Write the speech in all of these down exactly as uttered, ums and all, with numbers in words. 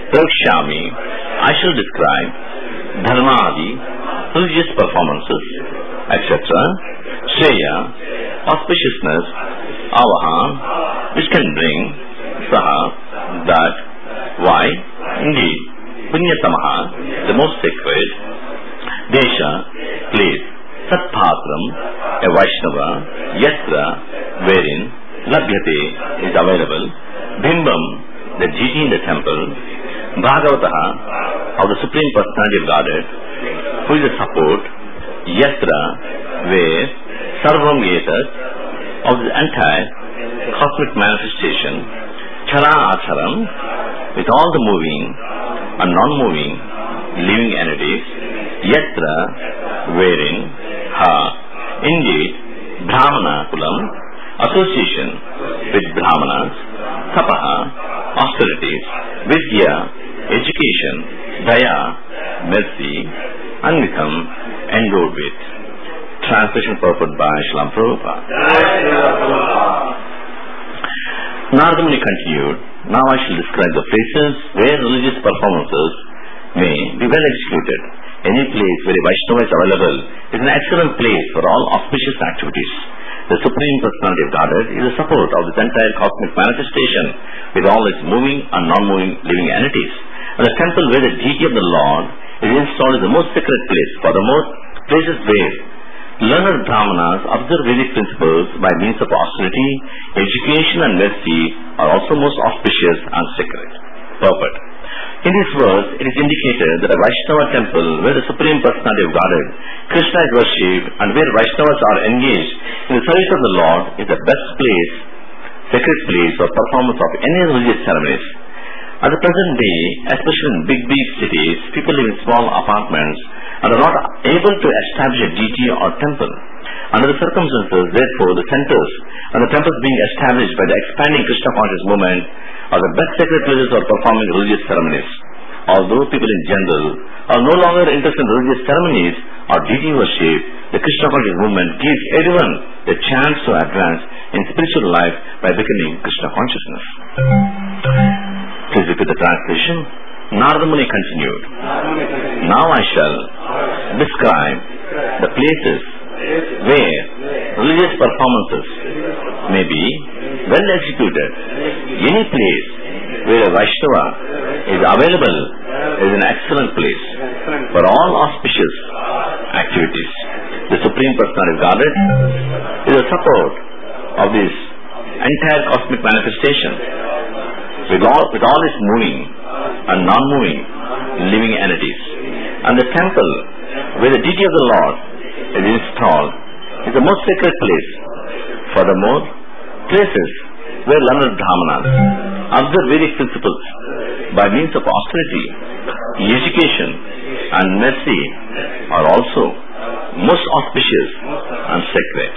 Prakshami, I shall describe Dharmadi, religious performances, et cetera. Shreya, auspiciousness, Avahan, which can bring Saha, that, why, indeed, Punyatamaha, the most sacred, Desha, place, Satpatram, a Vaishnava, Yastra, wherein, Labhyate is available, Bimbam, the deity in the temple, Bhagavataha, of the Supreme Personality of Godhead, who is the support, Yastra, where, Sarvam Yetat, of the entire cosmic manifestation, Chara Acharam, with all the moving and non-moving living entities, Yatra, wherein, Ha, indeed, Brahmana Kulam, association with Brahmanas, Tapaha, austerities, Vidya, education, Daya, mercy, and become endowed with. Translation purport by Srila Prabhupada. Narada Muni continued, now I shall describe the places where religious performances may be well executed. Any place where a Vaishnava is available is an excellent place for all auspicious activities. The Supreme Personality of Godhead is the support of this entire cosmic manifestation with all its moving and non-moving living entities. And the temple where the deity of the Lord is installed is the most sacred place. Furthermore, places where learned Brahmanas observe Vedic principles by means of austerity, education and mercy are also most auspicious and sacred. Purport. In this verse, it is indicated that a Vaishnava temple where the Supreme Personality of Godhead, Krishna, is worshipped and where Vaishnavas are engaged in the service of the Lord is the best place, sacred place for performance of any religious ceremonies. At the present day, especially in big, big cities, people live in small apartments and are not able to establish a deity or temple. Under the circumstances, therefore, the centers and the temples being established by the expanding Krishna conscious movement are the best sacred places for performing religious ceremonies. Although people in general are no longer interested in religious ceremonies or deity worship, the Krishna conscious movement gives everyone a chance to advance in spiritual life by becoming Krishna consciousness. Please repeat the translation. Narada Muni continued, now I shall describe the places where religious performances may be well executed. Any place where a Vaishnava is available is an excellent place for all auspicious activities. The Supreme Personality of Godhead is the support of this entire cosmic manifestation with all, with all its moving and non-moving living entities. And the temple where the deity of the Lord is installed is the most sacred place. Furthermore, places where learned Brahmanas observe Vedic principles by means of austerity, education and mercy are also most auspicious and sacred.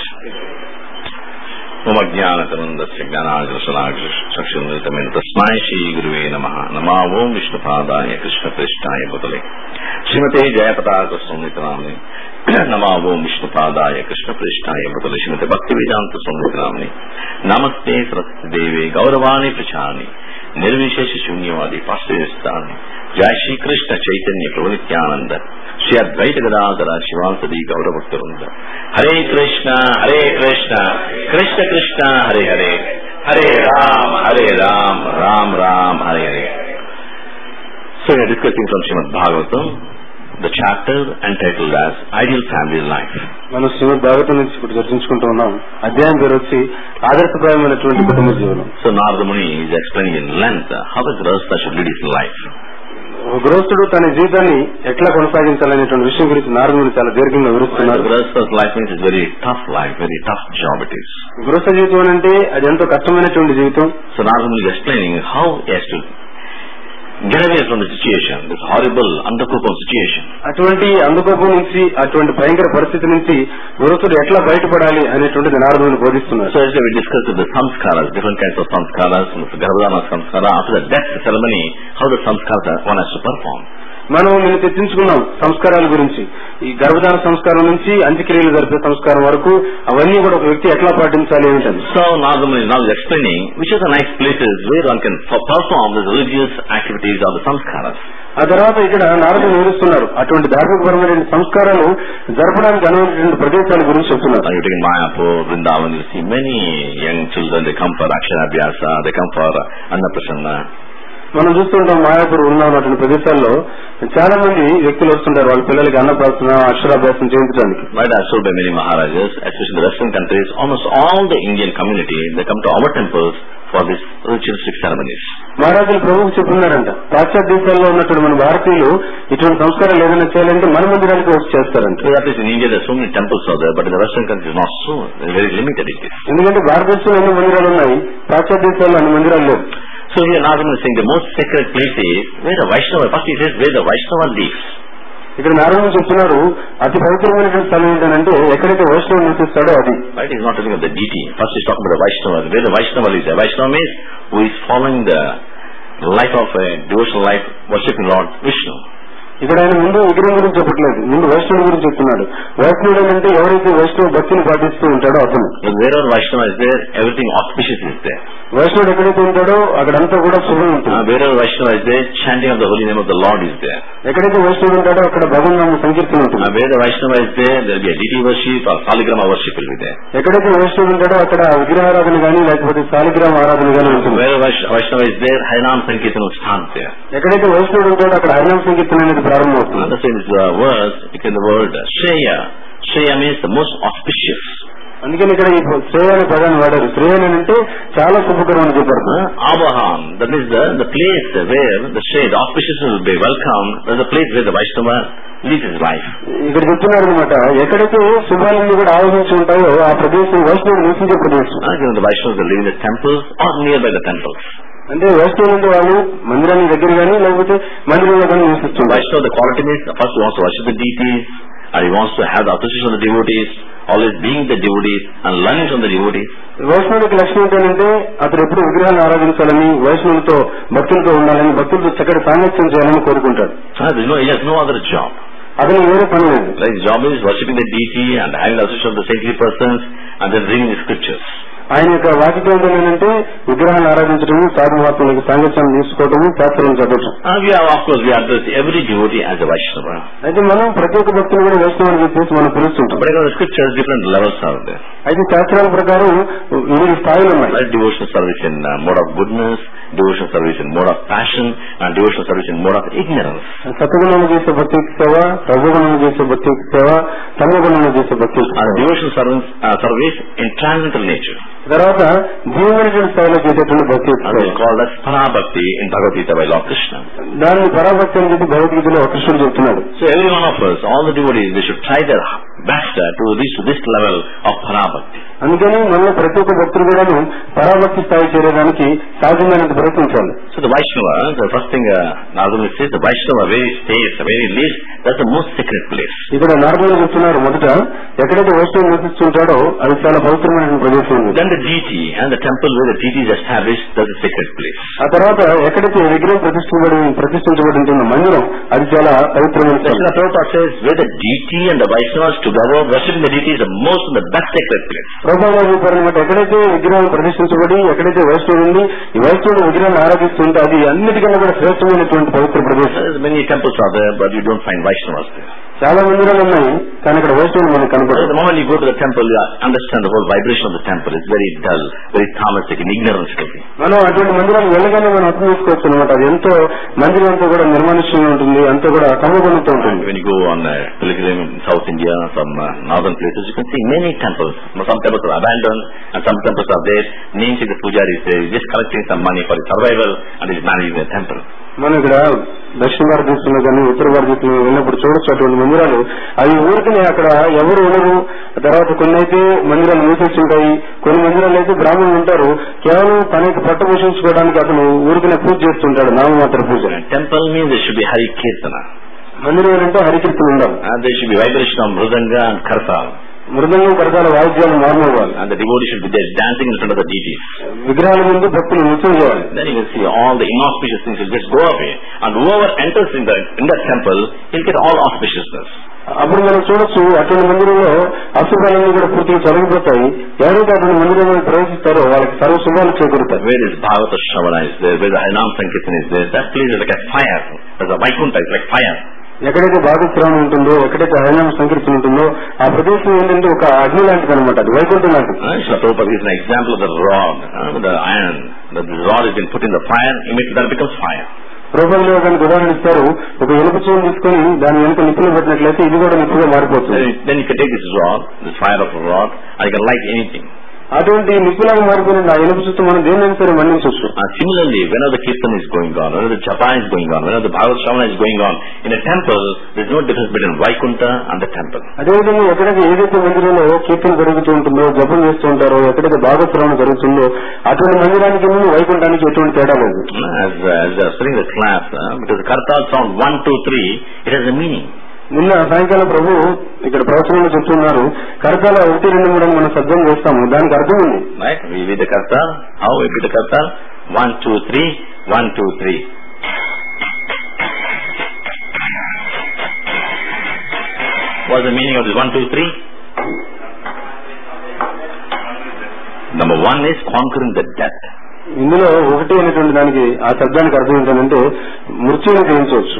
Mama Jnana Karandasya Jnanajalasalaksh Sakshunritamena Tasmai Shri Guruve Namaha Nama Om Vishnupadaya Krishna Prishthaya Bhutale Srimate Jayapataka Sumnitramani Nama Om Vishnupadaya Krishna Prishthaya Bhutale Srimate Bhaktivedanta Sumnitramani Namaste Saraswati Deve Gauravani Prachani Nirvishesha Shunyavadi Pastasthani Jai Shri Krishna Chaitanya Prabhu Nityananda Shri Advaita Gadadhara Shivansadi Gauravaktarunda Hare Krishna Hare Krishna Krishna Krishna Hare Hare Hare Ram Hare Ram Ram Ram Hare Hare. So we are discussing from Srimad Bhagavatam the chapter entitled as Ideal Family Life. మనం శ్రీమద్ భాగవతం నుంచి ఇప్పుడు చర్చించుకుంటూ ఉన్నాం. అధ్యాయం పేరు వచ్చి ఆదర్శప్రాయమైనటువంటి కుటుంబ జీవనం. So Narada Muni is explaining in length how a grahastha should lead his life. గృహస్థుడు తన జీవితాన్ని ఎట్లా కొనసాగించాలనేటువంటి విషయం గురించి నారద ముని చాలా దీర్ఘంగా వివరిస్తున్నారు. Grahastha's life means it's very tough life, very tough job it is. గృహస్థ జీవితం అంటే అది ఎంతో కష్టమైనటువంటి జీవితం. So Narada Muni is explaining how he has to get away from the situation, this horrible Andhakopam situation. అటువంటి అంధకోపం నుంచి అటువంటి భయంకర పరిస్థితి నుంచి గృహస్థుడు ఎట్లా బయటపడాలి అనేటువంటిది నారద ముని బోధిస్తున్నారు. So as we discussed the samskaras, different kinds of samskaras, Garbhadana samskara, after the death ceremony, how the samskaras one has to perform. మనం నిన్ను చర్చించుకున్నాం సంస్కారాల గురించి. ఈ గర్భధాన సంస్కారం నుంచి అంత్యక్రియలు జరిపే సంస్కారం వరకు అవన్నీ కూడా ఒక వ్యక్తి ఎట్లా పాటించాలి ఏమిటండి. So Narada is now explaining which are the nice places where one can perform the religious activities or the samskaras. ఆ తర్వాత ఇక్కడ నారదుడు వివరిస్తున్నారు అటువంటి ధార్మికపరమైన సంస్కారాలు జరపడానికి అనువైనటువంటి ప్రదేశాల గురించి చెప్తున్నారు. You take Mayapur, Vrindavan, you see many young children, they come for Aksharabhyasa, they come for Annaprasanna. మనం చూస్తుంటాం మాయాపూర్ ఉన్నటువంటి ప్రదేశాల్లో చాలా మంది వ్యక్తులు వస్తుంటారు వాళ్ళ పిల్లలకి అన్నప్రాసన అక్షరాభ్యాసం చేయించడానికి. But as told by many Maharajas, especially in the Western countries, almost all the Indian community, they come to our temples for these ritualistic ceremonies. మహారాజులు ప్రభువుకు చెప్తున్నారంట పాశ్చాత్య దేశాల్లో ఉన్నటువంటి మన భారతీయులు ఇటువంటి సంస్కారాలు ఏదైనా చేయాలంటే మన మందిరానికి వచ్చి చేస్తారంట. That is in India there are so many temples are there, but in the Western countries not so. They are very limited it is. ఎందుకంటే భారతదేశంలో అన్ని మందిరాలు ఉన్నాయి, పాశ్చాత్య దేశాల్లో అన్ని మందిరాలు లేవు. So here Narada is saying the most sacred place is where the Vaishnava, first he says where the Vaishnava lives. ఇక్కడ నారాయణ చెప్తున్నారు అతి పవిత్రమైనటువంటి స్థలం ఏంటంటే ఎక్కడైతే వైష్ణవుడు నివసిస్తాడో అది. Right, is not talking about the deity. First he's talking about the Vaishnava. Where the Vaishnava lives. The Vaishnava means who is following the life of a devotional life, worshipping Lord Vishnu. ఇక్కడ ఆయన ముందు విగ్రహం గురించి చెప్పట్లేదు, ముందు వైష్ణవుడి గురించి చెప్తున్నాడు. వైష్ణవుడు అంటే ఎవరైతే వైష్ణవ భక్తిని పాటిస్తూ ఉంటాడో అతను. Where Vaishnava is there, everything auspicious is there. వైష్ణవుడు ఎక్కడైతే ఉంటాడో అక్కడంతా కూడా శుభం ఉంటుంది. Where Vaishnava is there, chanting of the holy name of the Lord is there. ఎక్కడైతే వైష్ణవుడు ఉంటాడో అక్కడ భగవన్నామ సంకీర్తన ఉంటుంది. Where Vaishnava is there, there will be a deity worship or saligrama worship will be there. ఎక్కడైతే వైష్ణవుడు ఉంటాడో అక్కడ విగ్రహారాధన గానీ లేకపోతే సాలిగ్రామ ఆరాధన గానీ ఉంటుంది. Where Vaishnava is there, Harinam Sankirtana will stand there. ఎక్కడైతే వైష్ణవుడు ఉంటాడో అక్కడ హరినామ సంకీర్తన అనేది ప్రారంభమవుతుంది. The same is the word, in the word Shreya. Shreya means the most auspicious. అందుకని ఇక్కడ ఈ శ్రేయ అనే పదాన్ని వాడారు. శ్రేయ అంటే చాలా శుభకరం అని చెప్పారు. Abaham, that means the, the place where the Shreya, the auspicious will be welcome, that's the place where the Vaishnava lives his life. ఇక్కడ చెప్తున్నారు అనమాట ఎక్కడైతే శుభాలన్నీ కూడా ఆవహించి ఉంటాయో ఆ ప్రదేశం వైష్ణవుడు నివసించే ప్రదేశం. The Vaishnavas are living in the temples or nearby the temples. అంటే వైష్ణవులు అంటే వాళ్ళు మందిరానికి దగ్గర కానీ లేకపోతే మందిరంలో కానీ నివసిస్తుంది. Vaishnav the quality means first wants to worship the deities and he wants to have the association of the devotees, always being the devotees and learning from the devotees. వైష్ణవుడికి లక్ష్యం ఏంటంటే అతను ఎప్పుడు విగ్రహాన్ని ఆరాధించాలని, వైష్ణవులతో భక్తులతో ఉండాలని, భక్తులతో చక్కటి సాంగత్యం చేయాలని కోరుకుంటాడు. He has no other job. అతను వేరే పని లేదు. His job is worshipping the deity and having the association of the saintly persons and then reading the scriptures. ఆయన యొక్క వాక్యం ఏంటంటే విగ్రహాన్ని ఆరాధించడము, సాధు మహాత్ములకు సాంగత్యాన్ని తీసుకోవడము, శాస్త్రం చదవడం. ఎవరీ డివోటీ యాజ్ ఎ వైష్ణవ. అయితే మనం ప్రతి ఒక్క భక్తులు కూడా వైష్ణవ అని చెప్పేసి మనం పిలుస్తుంటాం. Scriptures different levels are there. అయితే శాస్త్రాల ప్రకారం వివిధ స్థాయిలు ఉన్నాయి. Devotional service in mode of goodness, devotional service in mode of passion and devotional service in mode of ignorance. సత్వగుణంలో చేసే భక్తి సేవ, రజోగుణంలో చేసే భక్తి సేవ, తమోగుణంలో చేసే భక్తి. Devotional service service in transcendental nature. తర్వాత జీవనటువంటి స్థాయిలో చేసేటువంటి భక్తి పరాభక్తి in Bhagavad Gita by lord Krishna. దాన్ని పరాభక్తి అని చెప్పి భగవద్గీతలో కృష్ణుడు చెప్తున్నాడు. So every one of us, all the devotees, they should try their best to reach to this level of parabhakti. అందుకని మనం ప్రతి ఒక్క భక్తులు కూడా పరాభక్తి స్థాయి చేరేదానికి సాధ్యమైనంత ప్రయత్నించాలి. So the Vaishnava, the first thing Narada says, the Vaishnava where he stays, where he lives, that's the most sacred place. ఇక్కడ నారదుడు చెప్తున్నారు మొదట ఎక్కడైతే వైష్ణవుడు నివసిస్తుంటాడో అది చాలా పవిత్రమైన ప్రదేశం. Then the deity and the temple where the deity is established, that's a sacred place. ఆ తర్వాత ఎక్కడైతే విగ్రహం ప్రతిష్ఠించబడి ప్రతిష్ఠించబడి ఉంటుందో మందిరం అది చాలా పవిత్రమైన స్థలం. The Prabhupada says where the deity and the Vaishnavas together worshiping the deity is the most and the best sacred place. Prabhupada చెప్పారన్నమాట ఎక్కడైతే విగ్రహం ప్రతిష్ఠించబడి ఎక్కడైతే వైష్ణవుడు ఉంది ఈ వైష్ణవుడు విగ్రహాన్ని ఆరాధిస్తుంటే అది అన్నిటికన్నా కూడా శ్రేష్టమైనటువంటి పవిత్ర ప్రదేశం. Many temples are there, but you don't find Vaishnavas there. చాలా మందిరాలు ఉన్నాయి కానీ అక్కడ వైష్ణవులు మనకు కనపడదు. The moment you go to the temple, you understand the whole vibration of the temple. It's very dull, very tamasic, and ignorance to be. మనం అటువంటి మందిరాలు వెళ్ళగానే మనం అర్థం చేసుకోవచ్చు అనమాట. అది ఎంతో మందిరం అంతా కూడా నిర్మానుష్యంగా ఉంటుంది, అంతా కూడా తమోగుణంతో ఉంటుంది. When you go on a pilgrim in South India, some uh, northern places, you can see many temples. Some temples are abandoned, and some temples are there. Names of the pujaris is there, just collecting some money for his survival, and is managing the temple. మనం ఇక్కడ దక్షిణ భారతదేశంలో కానీ ఉత్తర భారతదేశంలో వెళ్ళినప్పుడు చూడొచ్చు అటువంటి మందిరాలు. అవి ఊరికి అక్కడ ఎవరు ఉండరు. తర్వాత కొన్ని అయితే మందిరాలు మూసేసి ఉంటాయి, కొన్ని మందిరాలు అయితే బ్రాహ్మణులు ఉంటారు. కేవలం తనకి పట్టు పోషించుకోవడానికి అతను ఊరికనే పూజ చేస్తుంటాడు, నామమాత్ర పూజ. Temple means it should be harikirtana. మందిరం అంటే హరికీర్తన ఉండాలి. They should be vibration of mridanga and kartal. మృదంగం కరతాల వాయిద్యాలు మారుమోగాలి. And the devotee should be there dancing in front of the deities. విగ్రహాల ముందు భక్తులు నృత్యం చేయాలి. Then you will see all the inauspicious things will just go away. And whoever enters in the in that temple, he'll get all auspiciousness. అప్పుడు మనం చూడొచ్చు అటువంటి మందిరంలో అశుభాలన్నీ కూడా పూర్తిగా తొలగిపోతాయి. ఎవరైతే అటువంటి మందిరంలో ప్రవేశిస్తారో వాళ్ళకి సర్వ శుభాలు చేకూరుతాయి. Where is Bhagavata Shravana is there, where the Harinam Sankirtan is there, that place is like a fire. There's a Vaikuntha, it's like fire. ఎక్కడైతే భాగశ్రవణం ఉంటుందో, ఎక్కడైతే హరినామ సంకీర్తన ఉంటుందో ఆ ప్రదేశం ఏంటంటే ఒక అగ్ని లాంటిది అనమాట. అది వైకుంఠం లాంటిది. Prabhupada is an example of the rod, uh, the iron. The rod has been put in the fire, immediately that becomes fire. ప్రభువులో దానికి ఉదాహరణ ఇస్తారు. ఒక ఎలుక చెవును తీసుకొని దాని వెనుక నిప్పులు పెట్టినట్లయితే ఇది కూడా నిప్పుగా మారిపోతుంది. Then you can take this rod, this fire of a rod, and you can light anything. అటువంటి నిప్పులాగా మారిపోయిన ఆ ఎలుక చుట్టూ మనం దేనినైనా సరే మండించవచ్చు. Similarly, whenever the kirtan is going on, whenever the japa is going on, whenever the Bhagavad Shravana is going on, in a temple, there is no difference between Vaikuntha and the temple. అదేవిధంగా ఎక్కడైతే ఏదైతే మందిరంలో కీర్తన జరుగుతూ ఉంటుందో, జపం చేస్తూ ఉంటారో, ఎక్కడైతే భాగవత శ్రవణం జరుగుతుందో అటువంటి మందిరానికి ముందు వైకుంఠానికి ఎటువంటి తేడా లేదు. As as they are studying the class, uh, because the kartal sound one, two, three, it has a meaning. నిన్న సాయంకాలం ప్రభు ఇక్కడ ప్రవచనంలో చెప్తున్నారు, కర్తాల ఒకటి రెండు మూడు మనం శబ్దం చేస్తాము, దానికి అర్థం ఉంది. వివిధ కర్తాల్ హౌ వివిధ kartal one two three one two three what the meaning of this one two three? Number one is conquering the death. ఇందులో ఒకటి అనేటువంటి దానికి ఆ శబ్దానికి అర్థం ఏంటంటే మృత్యువుని జయించవచ్చు.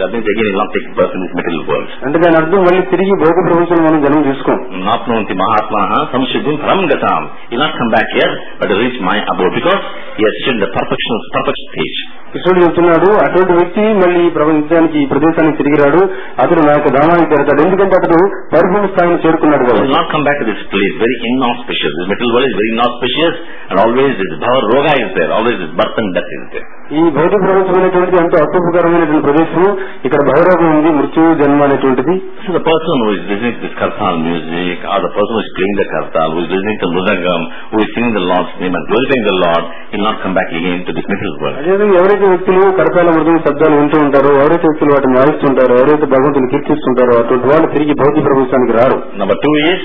అంటే దాని అర్థం మళ్ళీ తిరిగి భోగ ప్రపంచంలో మనం జన్మ తీసుకోం. నాప్నోంతి మహాత్మా సంశుద్ధిం ఫలం గతాం. ఈ not come back here but reach my abode because he has reached the perfection perfect stage. కృష్ణుడు చెప్తున్నాడు అటువంటి వ్యక్తి మళ్ళీ ఈ ప్రపంచానికి ఈ ప్రదేశానికి తిరిగి రాడు, అతడు నా యొక్క ధామానికి చేరతాడు. ఎందుకంటే అతడు పరిపూర్ణ స్థాయిని చేరుకున్నాడు కదా. Not come back to this place very inauspicious. This material world is very inauspicious and always this bhava roga is there, always this birth and death is there. ఈ భౌతిక ప్రపంచం అనేటువంటిది ఎంతో అత్యుపకరమైనటువంటి ప్రదేశం. ఇక్కడ భవరోగం ఉంది, మృత్యు జన్మ అనేటువంటిది. So the person who is listening to this kartal music, or the person who is playing the kartal, who is listening to mridangam, who is singing the Lord's name and glorifying the Lord, will not come back again to this material world. అదేవిధంగా ఎవరైతే వ్యక్తులు కరతాల మృదంగ శబ్దాలు వింటూ ఉంటారో, ఎవరైతే వ్యక్తులు వాటిని వాయిస్తుంటారో, ఎవరైతే భగవంతుని కీర్తిస్తుంటారో అటువంటి వాళ్ళు తిరిగి భౌతిక ప్రపంచానికి రారు. Number two is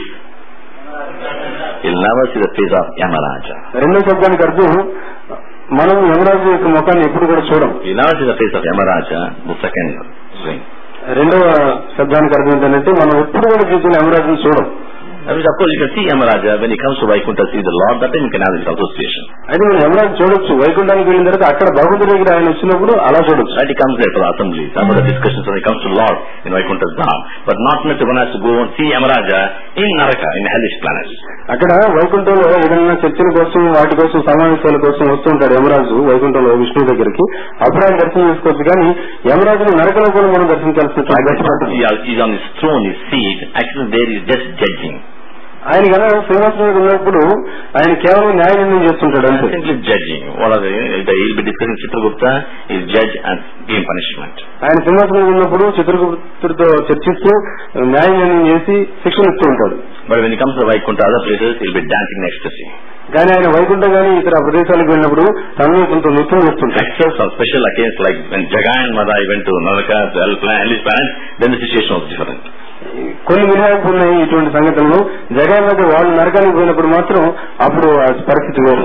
you'll never see the face of Yamaraja. రెండో శబ్దానికి అర్థం మనం యమరాజు యొక్క ముఖాన్ని ఎప్పుడు కూడా చూడం. You'll never see the face of Yamaraja. The second thing. రెండవ శబ్దానికి అర్థం ఏంటంటే మనం ఎప్పుడు కూడా జీవితంలో యమరాజుని చూడం. Of course, you can see Yamaraja when he comes to Vaikuntha, see the Lord, that time you can have this association. అయితే మనం యమరాజు చూడొచ్చు. వైకుంఠానికి వెళ్ళిన తర్వాత అక్కడ భగవంతుడి దగ్గర ఆయన వచ్చినప్పుడు అలా చూడొచ్చు. Right, he comes there for the assembly, some of the discussions when he comes to Lord in Vaikuntha's Dham. But not much one has to go and see Yamaraja in Naraka, in the hellish planets. అక్కడ వైకుంఠంలో ఏదైనా చర్చల కోసం, వాటి కోసం, సమావేశాల కోసం వస్తూ ఉంటాడు యమరాజు వైకుంఠంలో విష్ణువు దగ్గరికి. అప్పుడు ఆయన దర్శనం చేసుకోవచ్చు. కానీ యమరాజును నరకలో కూడా మనం దర్శించాల్సిన is on his throne, his seat. Actually, there is just judging. ఆయన కదా సింహాసనం ఉన్నప్పుడు ఆయన కేవలం న్యాయ నిర్ణయం చేస్తుంటాడు. Simply judging. Chitragupta is judge and give punishment. ఆయన సింహాసనం ఉన్నప్పుడు చిత్రగుప్తుడితో చర్చిస్తూ న్యాయ నిర్ణయం చేసి శిక్షణ ఇస్తూ ఉంటాడు. But when comes to Vaikuntha other places will be dancing next see. కానీ ఆయన వైకుంఠం కానీ ఇతర ప్రదేశాలకు వెళ్ళినప్పుడు తనలో కొంత నృత్యం చేస్తుంటాడు. Except of special occasions like when Jagai and Madhai went to naraka hellish planet, then the situation was different. కొన్ని మినహాయింపు ఉన్నాయి ఇటువంటి సంఘటనలు. జగన్ మధ్య వాళ్ళు నరకానికి పోయినప్పుడు మాత్రం అప్పుడు పరిస్థితి వేరు.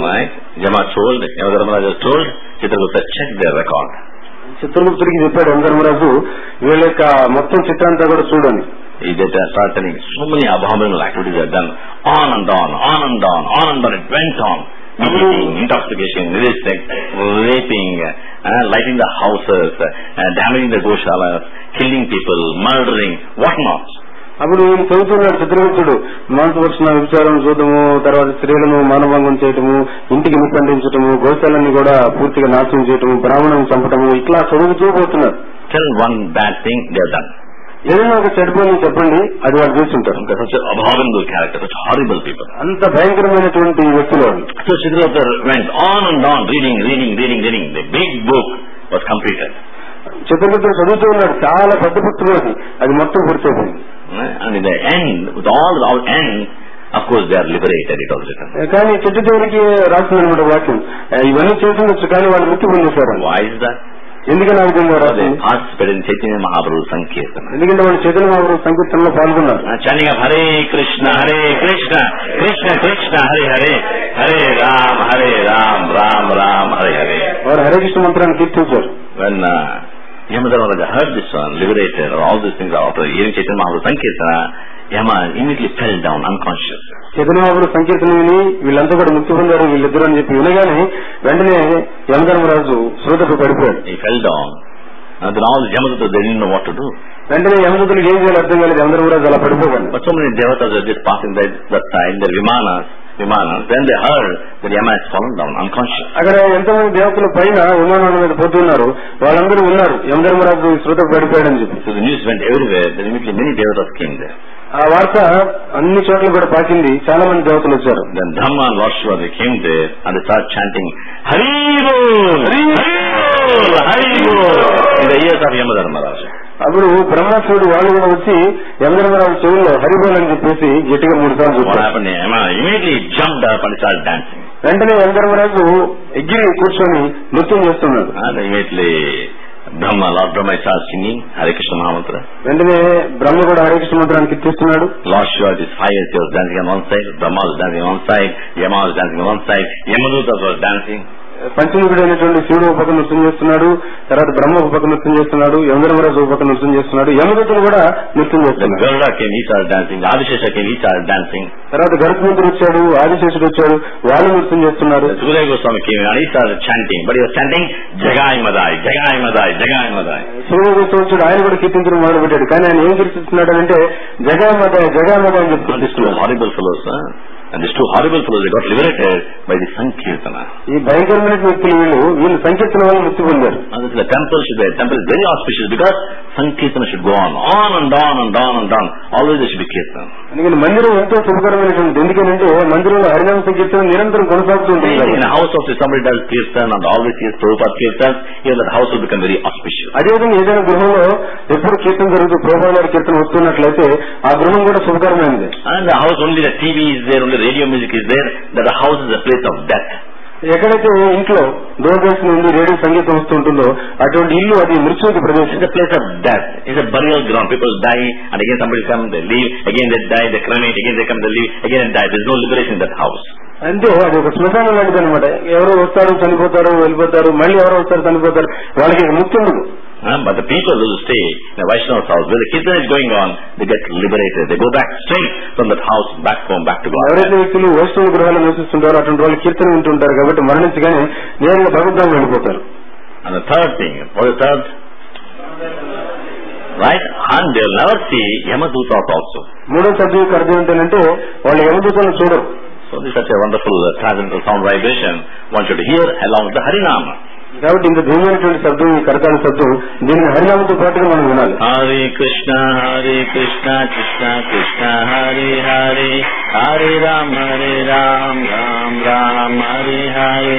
చిత్రగుప్తుడికి చెప్పాడు యమధర్మరాజు, వీళ్ళ యొక్క మొత్తం చిత్రాంతా కూడా చూడండి. So many abominable activities are done on and on, on and on, on and on. It went on. Eating, intoxication, raping, uh, lighting the houses, uh, damaging the goshalas, killing people, murdering, what not. అప్పుడు ఈయన చదువుతున్నాడు చిత్రగుప్తుడు. మాంసభక్షణ, విచారం చూడటము, తర్వాత స్త్రీలను మానభంగం చేయటము, ఇంటికి నిప్పండించటము, గోశాలన్నీ కూడా పూర్తిగా నాశనం చేయటము, బ్రాహ్మణం చంపటము, ఇట్లా చదువుతూ పోతున్నారు. Tell one bad thing they have done. ఏదైనా ఒక చెడిపోయి చెప్పండి, అది వాళ్ళు చూస్తుంటారు. అబామినబుల్ క్యారెక్టర్, హారిబుల్ పీపుల్, అంత భయంకరమైనటువంటి వ్యక్తులు. So Chitragupta went on and on reading, reading, reading, reading. The big book was completed. చిత్రగుప్తుడు చదువుతూ ఉన్నాడు, చాలా పెద్ద పుస్తకం అది, అది మొత్తం పూర్తయిపోయింది. And in the end, with all our end, of course they are liberated, it was written. కానీ చిట్టు చివరికి రాసిందనమాట వాక్యం, ఇవన్నీ చేసిండొచ్చు కానీ వాళ్ళు ముక్తి పొందేశారు. Why is that? ఎందుకని ఆ విధంగా రాసింది? పార్టిసిపేట్ ఇన్ చైతన్య మహాప్రభు సంకీర్తన. ఎందుకంటే వాళ్ళు చైతన్య మహాప్రభు సంకీర్తనలో పాల్గొన్నారు. చానింగ్ హరే కృష్ణ హరే కృష్ణ కృష్ణ కృష్ణ హరే హరే హరే రామ్ హరే రామ్ రామ్ రామ్ హరే హరే. వారు హరే కృష్ణ మంత్రాన్ని కీర్తించారు. When uh, Yamadharmaraja heard this one, liberated, or all these things after hearing Chaitanya Mahaprabhu Sankirtana, Yama immediately fell down unconscious. Chaitanya Mahaprabhu సంకీర్తన విని వీళ్ళంతా కూడా ముక్తి పొందారు వీళ్ళిద్దరు అని చెప్పి వినగానే వెంటనే యమధర్మరాజు శ్రోతకు పడిపోయాడు. He fell down. And then all the Yamadutas, they didn't know what to do. వెంటనే యమదూతలకు ఏం చేయాలి అర్థం కాలేదు. యమధర్మరాజు అలా పడిపోయాడు. But so many devatas were just passing that, that time, their vimanas, vimanas. Then they heard that Yama has fallen down unconscious. అక్కడ ఎంతమంది దేవతల పైన విమానాల మీద పోతున్నారు, వాళ్ళందరూ ఉన్నారు యమధర్మరాజు శ్రోతకు పడిపోయాడని చెప్పి. So the news went everywhere. Then immediately many devatas came there. ఆ వార్త అన్ని చోట్ల కూడా పాకింది. చాలా మంది దేవతలు వచ్చారు. Then Dhamma and Lord Shiva, they came there and they started chanting Hari Bol, Hari Bol, Hari Bol in the ears of Yamadharmaraja. అప్పుడు బ్రహ్మశివుడు వాళ్ళు కూడా వచ్చి యమధర్మరాజు చెవుల్లో హరిబోల్ అని చెప్పేసి గట్టిగా మూడు సార్లు What చెప్పారు. happened? Yama immediately jumped up and started dancing. వెంటనే యమధర్మరాజు ఎగిరి కూర్చొని నృత్యం చేస్తున్నాడు. And immediately Brahma, Lord Brahma started singing Hare Krishna Mahamantra. వెంటనే బ్రహ్మ కూడా హరే కృష్ణ మంత్రాన్ని కీర్తిస్తున్నాడు. Lord Shiva, his fire, he was dancing on one side, Brahma was dancing on one side, Yama was dancing on one side, Yamadutas was dancing. పంచముఖుడు అయినటువంటి శివుడు ఒక పక్క నృత్యం చేస్తున్నాడు, తర్వాత బ్రహ్మ ఒక పక్క నృత్యం చేస్తున్నాడు, యమధర్మరాజు ఒక పక్క నృత్యం చేస్తున్నాడు, యమదూతలు కూడా నృత్యం Then చేస్తున్నారు. Garuda came, he started dancing, Adishesha came, he started dancing. తర్వాత గరుత్మంతుడు వచ్చాడు, ఆదిశేషుడు వచ్చాడు, వాళ్ళు నృత్యం చేస్తున్నారు. Sukadeva Goswami came and he started chanting, but he was chanting Jagai Madai, Jagai Madai, Jagai Madai. శివుడు వచ్చాడు, ఆయన కూడా కీర్తించడం మొదలు పెట్టాడు. కానీ ఆయన ఏం కీర్తిస్తున్నాడు అంటే జగామద జగామద అని చెప్పి These two horrible fellows, huh? And these two horrible fellows, they got liberated by the Sankirtana. ఈ భయంకరమైన వ్యక్తులు వీళ్ళు వీళ్ళు సంకీర్తన వల్ల ముక్తి పొందారు. And the temple should be, the temple is very auspicious because Sankirtana should go on, on and on and on and on. Always there should be Kirtan. అందుకని మందిరం ఎంతో శుభకరమైనటువంటి. ఎందుకంటే మందిరంలో హరినామ సంకీర్తన నిరంతరం కొనసాగుతూ ఉంటుంది. In a house of if somebody does Kirtan and always hears Prabhupada Kirtan, here that house will become very auspicious. అదేవిధంగా ఏదైనా గృహంలో ఎప్పుడు కీర్తన జరుగుతూ ప్రభువు గారి కీర్తన వస్తున్నట్లయితే ఆ గృహం కూడా శుభకరమైనది. And the house, only the T V is there, only radio music is there, that the house is a place of death. ఎక్కడైతే ఇంట్లో దూరదర్శనం ఉంది, రేడియో సంగీతం వస్తూ ఉంటుందో అటువంటి ఇల్లు అది మృత్యువుకి ప్రదేశం. It's a place of death. It's a burial ground. People die and again somebody comes, they leave, again they die, they cremate, again they come, they leave, again they die. There's no liberation in that house. అంటే అది ఒక శ్మశానం లాంటిది అనమాట. ఎవరో వస్తారు చనిపోతారు వెళ్ళిపోతారు, మళ్ళీ ఎవరో వస్తారు చనిపోతారు, వాళ్ళకి ముక్తి ఉండదు. Uh, but the people who stay in a Vaishnava's house, where the kirtan is going on, they get liberated. They go back straight from that house, back home, back to God. ఎవరైతే వ్యక్తులు వైష్ణవ గృహాలు నివసిస్తుంటారో అటువంటి వాళ్ళు కీర్తన వింటుంటారు కాబట్టి మరణించగానే నేరుగా భగవద్ధామం వెళ్ళిపోతారు. And the third thing, what is the third? Right? And they'll never see Yamadutas also. మూడో సబ్జెక్ట్ అర్థం ఏంటంటే వాళ్ళు యమదూతలను చూడరు. So this is such a wonderful uh, transcendental sound vibration. One should hear along with the Harinama. కాబట్టి ఇంత దివ్యమైనటువంటి శబ్దం, ఈ కరతాళ శబ్దం, దీన్ని హరినామంతో పాటుగా మనం వినాలి. Hare Krishna, Hare Krishna, Krishna Krishna, Hare Hare, Hare Ram, Hare Ram, Ram Ram, Hare Hare.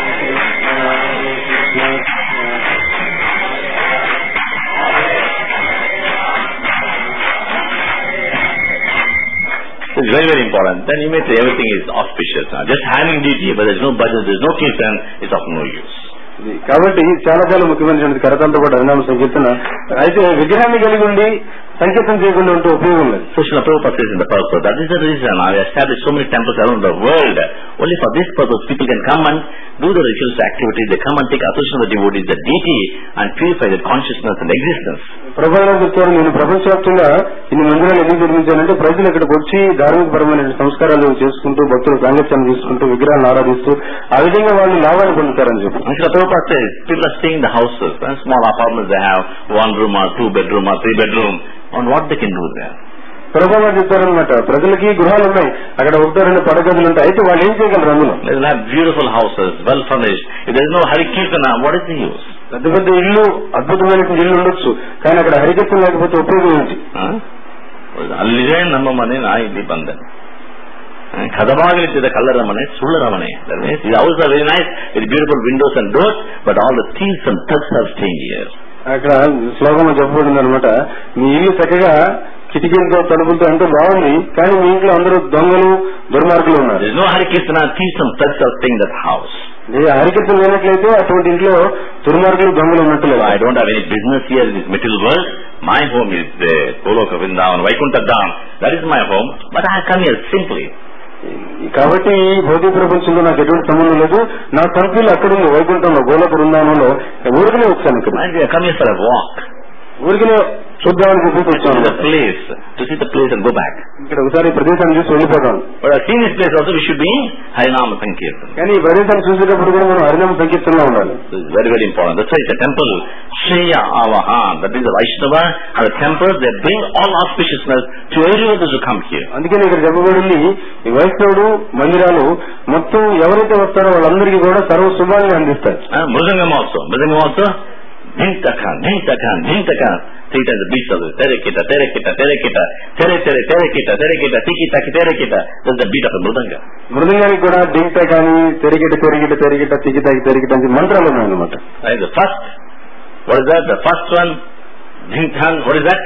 It's very, very important. Then you may say everything is auspicious. Huh? Just having deity, but there's no bhajan, there's no kirtan, it's of no use. కాబట్టి చాలా చాలా ముఖ్యమైనటువంటి కరతాలతో పాటు హరినామ సంకీర్తన. అయితే విగ్రహాన్ని కలిగి ఉండి సంకీర్తన చేయకుండా ఉంటే ఉపయోగం లేదు. So Srila Prabhupada says in the purpose, that is the reason I established so many temples around the world. Only for this purpose people can come and do the rituals activities, they come and take association of the devotees, the deity, and purify their consciousness and existence. ప్రభుత్వం చెప్తారు, నేను ప్రపంచవ్యాప్తంగా ఇన్ని మందిరాలు ఎందుకు నిర్మించానంటే ప్రజలు ఇక్కడికి వచ్చి ధార్మిక పరమైన సంస్కారాలు చేసుకుంటూ భక్తులు సాంగత్యాన్ని తీసుకుంటూ విగ్రహాలను ఆరాధిస్తూ ఆ విధంగా వాళ్ళు లాభాలు పొందుతారని చెప్పి. Srila Prabhupada says, people are staying in the houses, and small apartments they have, one room or two bedroom or three bedroom, on what they can do there. ప్రభుత్వం చెప్తారనమాట, ప్రజలకి గృహాలు ఉన్నాయి, అక్కడ ఒకటో రెండు పడగదులు ఉంటాయి, అయితే వాళ్ళు ఏం చేయగలరు అందులో? They will have beautiful houses, well furnished. If there is no Hari Kirtana, what is the use? పెద్ద పెద్ద ఇల్లు, అద్భుతమైనటువంటి ఇల్లు ఉండొచ్చు, కానీ అక్కడ హరికీర్తన లేకపోతే ఉపయోగం ఏంటి? అల్లిదే నమ్మమని నా ఇది Bandhan కథబాగిలిచ్చేద కళ్ళరమనే సుళ్ళరమనే. The houses are very nice with beautiful windows and doors, but all the thieves and thugs are staying here. అక్కడ శ్లోకం చెప్పబడింది అనమాట, మీ ఇల్లు చక్కగా కిటికీలతో తలుపులతో ఎంతో బాగుంది, కానీ మీ ఇంట్లో అందరూ దొంగలు దుర్మార్గులు ఉన్నారు. There is no Hari Kirtana, thieves and thugs are staying in that house. హరికీర్తన లేనట్లయితే అటువంటి ఇంట్లో దుర్మార్గులు దొంగలు ఉన్నట్టు. I don't have any business here in this material world. My home is the Goloka Vrindavan, Vaikuntha Dham. That is my home. But I come here simply. కాబట్టి భౌతిక ప్రపంచంలో నాకు ఎటువంటి సంబంధం లేదు. నా కంపెనీలు అక్కడ ఉంది వైకుంఠంలో గోలోక బృందావనంలో. ఊరికనే వచ్చాను ఇక్కడ. I come here for a walk. ఊరికనే చూద్దామని చెప్పి వచ్చాను. The place, to see the place and go back. ఇక్కడ ఒకసారి ప్రదేశాన్ని చూసి వెళ్ళిపోతాం. But I see this place also we should be Harinama Sankirtan. కానీ ఈ ప్రదేశాన్ని చూసేటప్పుడు కూడా మనం హరినామ సంకీర్తనలో ఉండాలి. This is very very important. That's why it's a temple. Shreya Avahan. That is the Vaishnava and the temples. They bring all auspiciousness to everyone who come here. అందుకని ఇక్కడ చెప్పబడింది ఈ వైష్ణవుడు మందిరాలు మొత్తం ఎవరైతే వస్తారో వాళ్ళందరికీ కూడా సర్వ శుభాన్ని అందిస్తారు. Mridangam also. Mridangam also. Dhintakan, Dhintakan, Dhintakan. Three times the beats of it. Terekita, Terekita, Terekita, Tere, Tere, Terekita, Terekita, Tiki, Taki, Terekita. That's the beat of the Mridanga. మృదంగానికి కూడా డింట కానీ తెరిగిట తెరిగిట తెరిగిట తికి తాకి తెరిగిట అని మంత్రాలు ఉన్నాయన్నమాట. The first, what is that? The first one, Dhintan, what is that?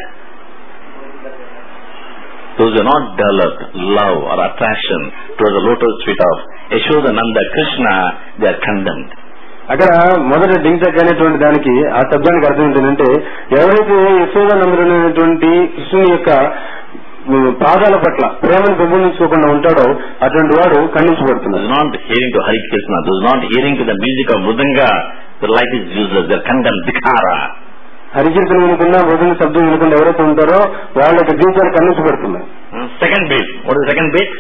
Those who are not developed love or attraction towards the lotus feet of Yashodananda Krishna, they are condemned. అక్కడ మొదట డింటక్ అనేటువంటి దానికి ఆ శబ్దానికి అర్థం ఏంటంటే ఎవరైతే యశోదానందుడైనటువంటి కృష్ణుని యొక్క పాదాల పట్ల ప్రేమను పెంపొందించుకోకుండా ఉంటాడో అటువంటి వాడు ఖండించబడుతున్నాడు. Not hearing to Hare Krishna, those not hearing to the music of Mridanga, their life is useless. They are condemned. Dikara. హరికీర్తన వినకుండా మృదంగ శబ్దం వినకుండా ఎవరైతే ఉంటారో వాళ్ళ యొక్క జీవితాలు ఖండించబడుతున్నాయి. Second bit. What is the second bit?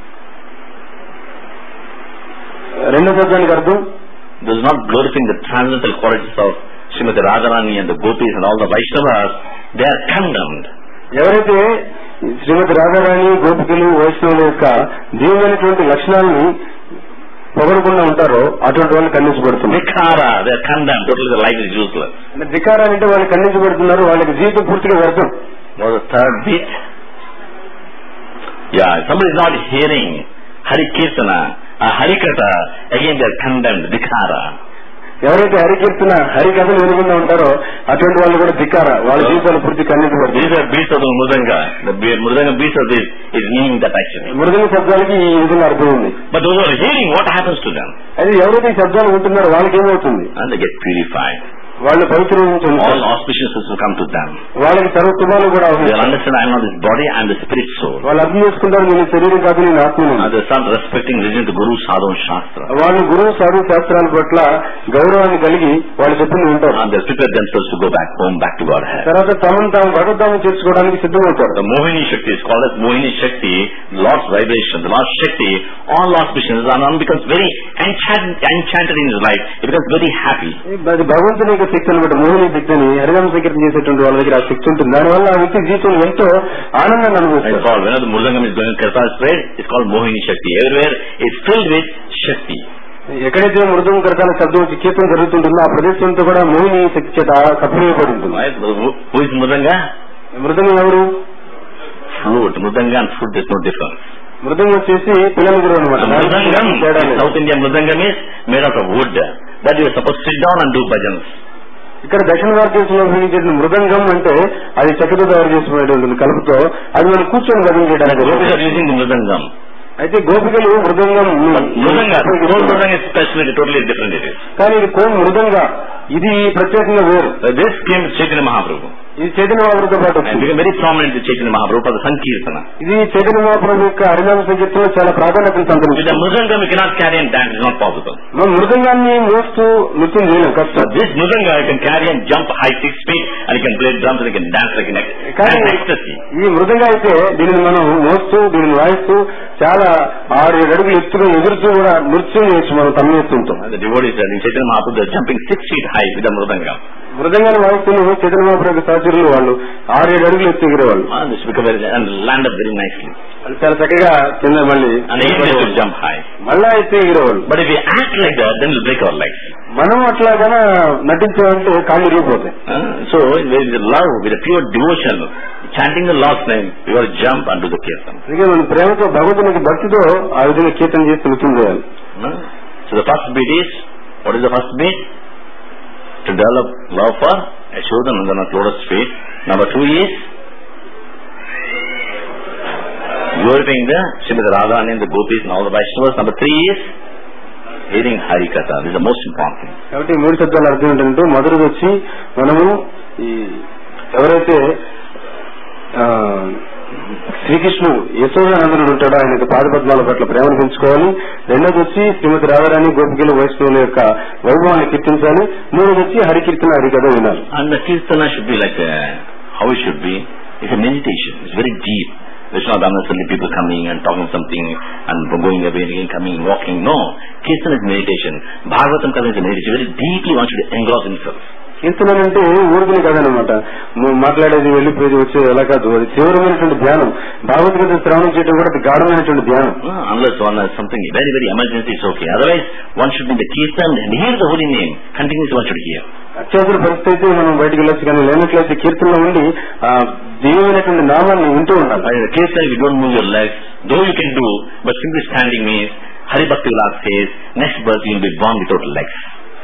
రెండో శబ్దానికి అర్థం Those not glorifying the transcendental qualities of Srimati Radharani and the Gopis and all the Vaishnavas, they are condemned. ఎవరైతే శ్రీమతి రాధారాణి గోపికలు వైష్ణవుల యొక్క దివ్యమైనటువంటి లక్షణాలని పొగడకుండా ఉంటారో అటువంటి వాళ్ళు ఖండించబడుతున్నారు. Dikara, they are condemned. Totally the life is useless. ధికారా అంటే వాళ్ళు ఖండించబడుతున్నారు, వాళ్ళకి జీవితం పూర్తిగా వ్యర్థం. What was the third bit? Yeah, somebody is not hearing Hari Kirtana, uh, Harikatha, again they are condemned. Dikara. ఎవరైతే హరికీర్తన హరికథలు వినకుండా ఉంటారో అటువంటి వాళ్ళు కూడా ధికార, వాళ్ళ జీవితాలు పూర్తి ఖండించబడుతుంది. These are beats of the Mridanga. The Mridanga beats of this is meaning that actually. మృదంగ శబ్దాలకి ఈ విధంగా అర్థం ఉంది. But those who are hearing, what happens to them? అది ఎవరైతే ఈ శబ్దాలు వింటున్నారో వాళ్ళకి ఏమవుతుంది? And they get purified. వాళ్ళు పవిత్రులు. All auspiciousness will come to them. వాళ్ళకి సర్వశుభాలు కూడా they will understand I am not this body, I am the spirit soul. వాళ్ళు అర్థం చేసుకుంటారు నేను శరీరం కాదు నేను ఆత్మను. And they start respecting religion to Guru Sadhu Shastra. వాళ్ళు గురువు సాధు శాస్త్రాల పట్ల గౌరవాన్ని కలిగి వాళ్ళు చెప్పింది వింటారు. And they prepare themselves to go back home, back to Godhead. తర్వాత తమను తాము భగవద్ధామం చేర్చుకోవడానికి సిద్ధమవుతారు. The Mohini Shakti is called as Mohini Shakti, Lord's vibration, the Lord's Shakti. All auspicious and one becomes very enchanted, enchanted in his life. He becomes very happy. అది భగవంతుని యొక్క శక్తి అనమాట. మోహిని శక్తిని హరినామ సంకీర్తన చేసేటువంటి వాళ్ళ దగ్గర ఆ శక్తి ఉంటుంది. దానివల్ల ఆ వ్యక్తి జీవితం ఎంతో ఆనందాన్ని అనుభవిస్తారు. Whenever the Mridangam is going Kirtan spread, it's called Mohini Shakti. Everywhere it's filled with Shakti. ఎక్కడైతే మృదంగ కరతాల శబ్దం కీర్తన జరుగుతుంటుందో ఆ ప్రదేశంతో కూడా మోహిని శక్తి చేత కప్పివేయబడి ఉంటుంది. Who is Mridanga? మృదంగం ఎవరు? Flute. Mridanga and flute is no difference. మృదంగం వచ్చేసి పిల్లల గురువు అనమాట. Mridangam, South India Mridangam is made out of wood. That you are supposed to sit down and do bhajans. ఇక్కడ దక్షిణ భారతదేశంలో ఉపయోగించిన మృదంగం అంటే అది చెక్కతో తయారు చేసినటువంటి కలుపుతో అది మనం కూర్చొని భజన చేయడానికి. అయితే గోపికలు మృదంగం కానీ ఇది కోన్ మృదంగా ఇది ప్రత్యేకంగా వేరు. This came Chaitanya Mahaprabhu. ఇది చైతన్య మహాప్రభుతో పాటు very prominent Chaitanya Mahaprabhu for the sankirtana. ఇది చైతన్య మహాప్రభు యొక్క హరినామ సంకీర్తనలో చాలా ప్రాధాన్యతను సంతరించింది. Mridangam you cannot carry and dance is not possible. మనం మృదంగాన్ని మోస్తూ నృత్యం చేయలేం, కష్టం. This mridanga you can carry and jump high six feet and you can play drums and you can dance like an ecstasy. ఈ మృదంగా అయితే దీనిని మనం మోస్తూ దీనిని వాయిస్తూ చాలా ఆరు ఏడు అడుగులు ఎత్తుగా ఎదురుతూ కూడా నృత్యం చేయొచ్చు మనం తమ్మేస్తుంటాం. Chaitanya Mahaprabhu jumping six feet high with mridanga. మృదంగాన్ని వాయిస్తున్న చైతన్య మహాప్రభు సహచరులు వాళ్ళు ఆరు ఏడు అడుగులు ఎత్తు ఎగిరేవాళ్ళు. Land up very nicely. చాలా చక్కగా కింద మళ్ళీ జంప్ హై మళ్ళా ఎత్తు ఎగిరేవాళ్ళు. But if you act like that then will break our legs. మనం అట్లాగా నటించామంటే కాళ్ళు ఇరిగిపోతాయి. So with love with pure devotion chanting the Lord's name, you will jump and do the kirtan. అందుకే మనం ప్రేమతో భగవంతునికి భక్తితో ఆ విధంగా కీర్తన చేసి నృత్యం చేయాలి. So the first bit is, what is the first bit? To develop love for Yashodanandana lotus feet. Number two is glorifying the Srimati Radharani and the Gopis and all the Vaishnavas. Number three is hearing Harikatha. This is the most important. కాబట్టి మూడు శబ్దాల అర్థం ఏంటంటే మొదటిది వచ్చి మనము ఈ ఎవరైతే శ్రీకృష్ణుడు యశోదానందనుడు ఉంటాడో ఆయన యొక్క పాదపద్మాల పట్ల ప్రేమను పెంచుకోవాలి. రెండోది వచ్చి శ్రీమతి రాధారాణి గోపికల వైష్ణవుల యొక్క వైభవాన్ని కీర్తించాలి. మూడోది వచ్చి హరికీర్తన హరికథ వినాలి. And the Kirtana should be like a, how it should be. It's a meditation. It's very deep. It's not unnecessarily people coming and talking something and going away again, coming, walking. No. Kirtana is meditation. Bhagavatam is a meditation. Very deeply one should engross himself. కీర్తన అంటే ఊరికనే కాదనమాట, మాట్లాడేది వెళ్ళిపోయేది వచ్చేది ఎలా కాదు, అది తీవ్రమైనటువంటి ధ్యానం. భగవద్గీత శ్రవణం చేయడం కూడా గాఢమైనటువంటి ధ్యానం. Unless one has something very very emergency, it's okay. Otherwise one should be in the kirtan and hear the holy name continuously. One should hear. అత్యవసర పరిస్థితి అయితే మనం బయటకు వెళ్ళొచ్చు, కానీ లేనట్లయితే కీర్తనలో ఉండి ఆ దివ్యమైనటువంటి నామాన్ని వింటూ ఉండాలి. Kirtan, you don't move your legs, though you can do, but simply standing means Hari Bhakti Vilas says next birth you will be born without legs.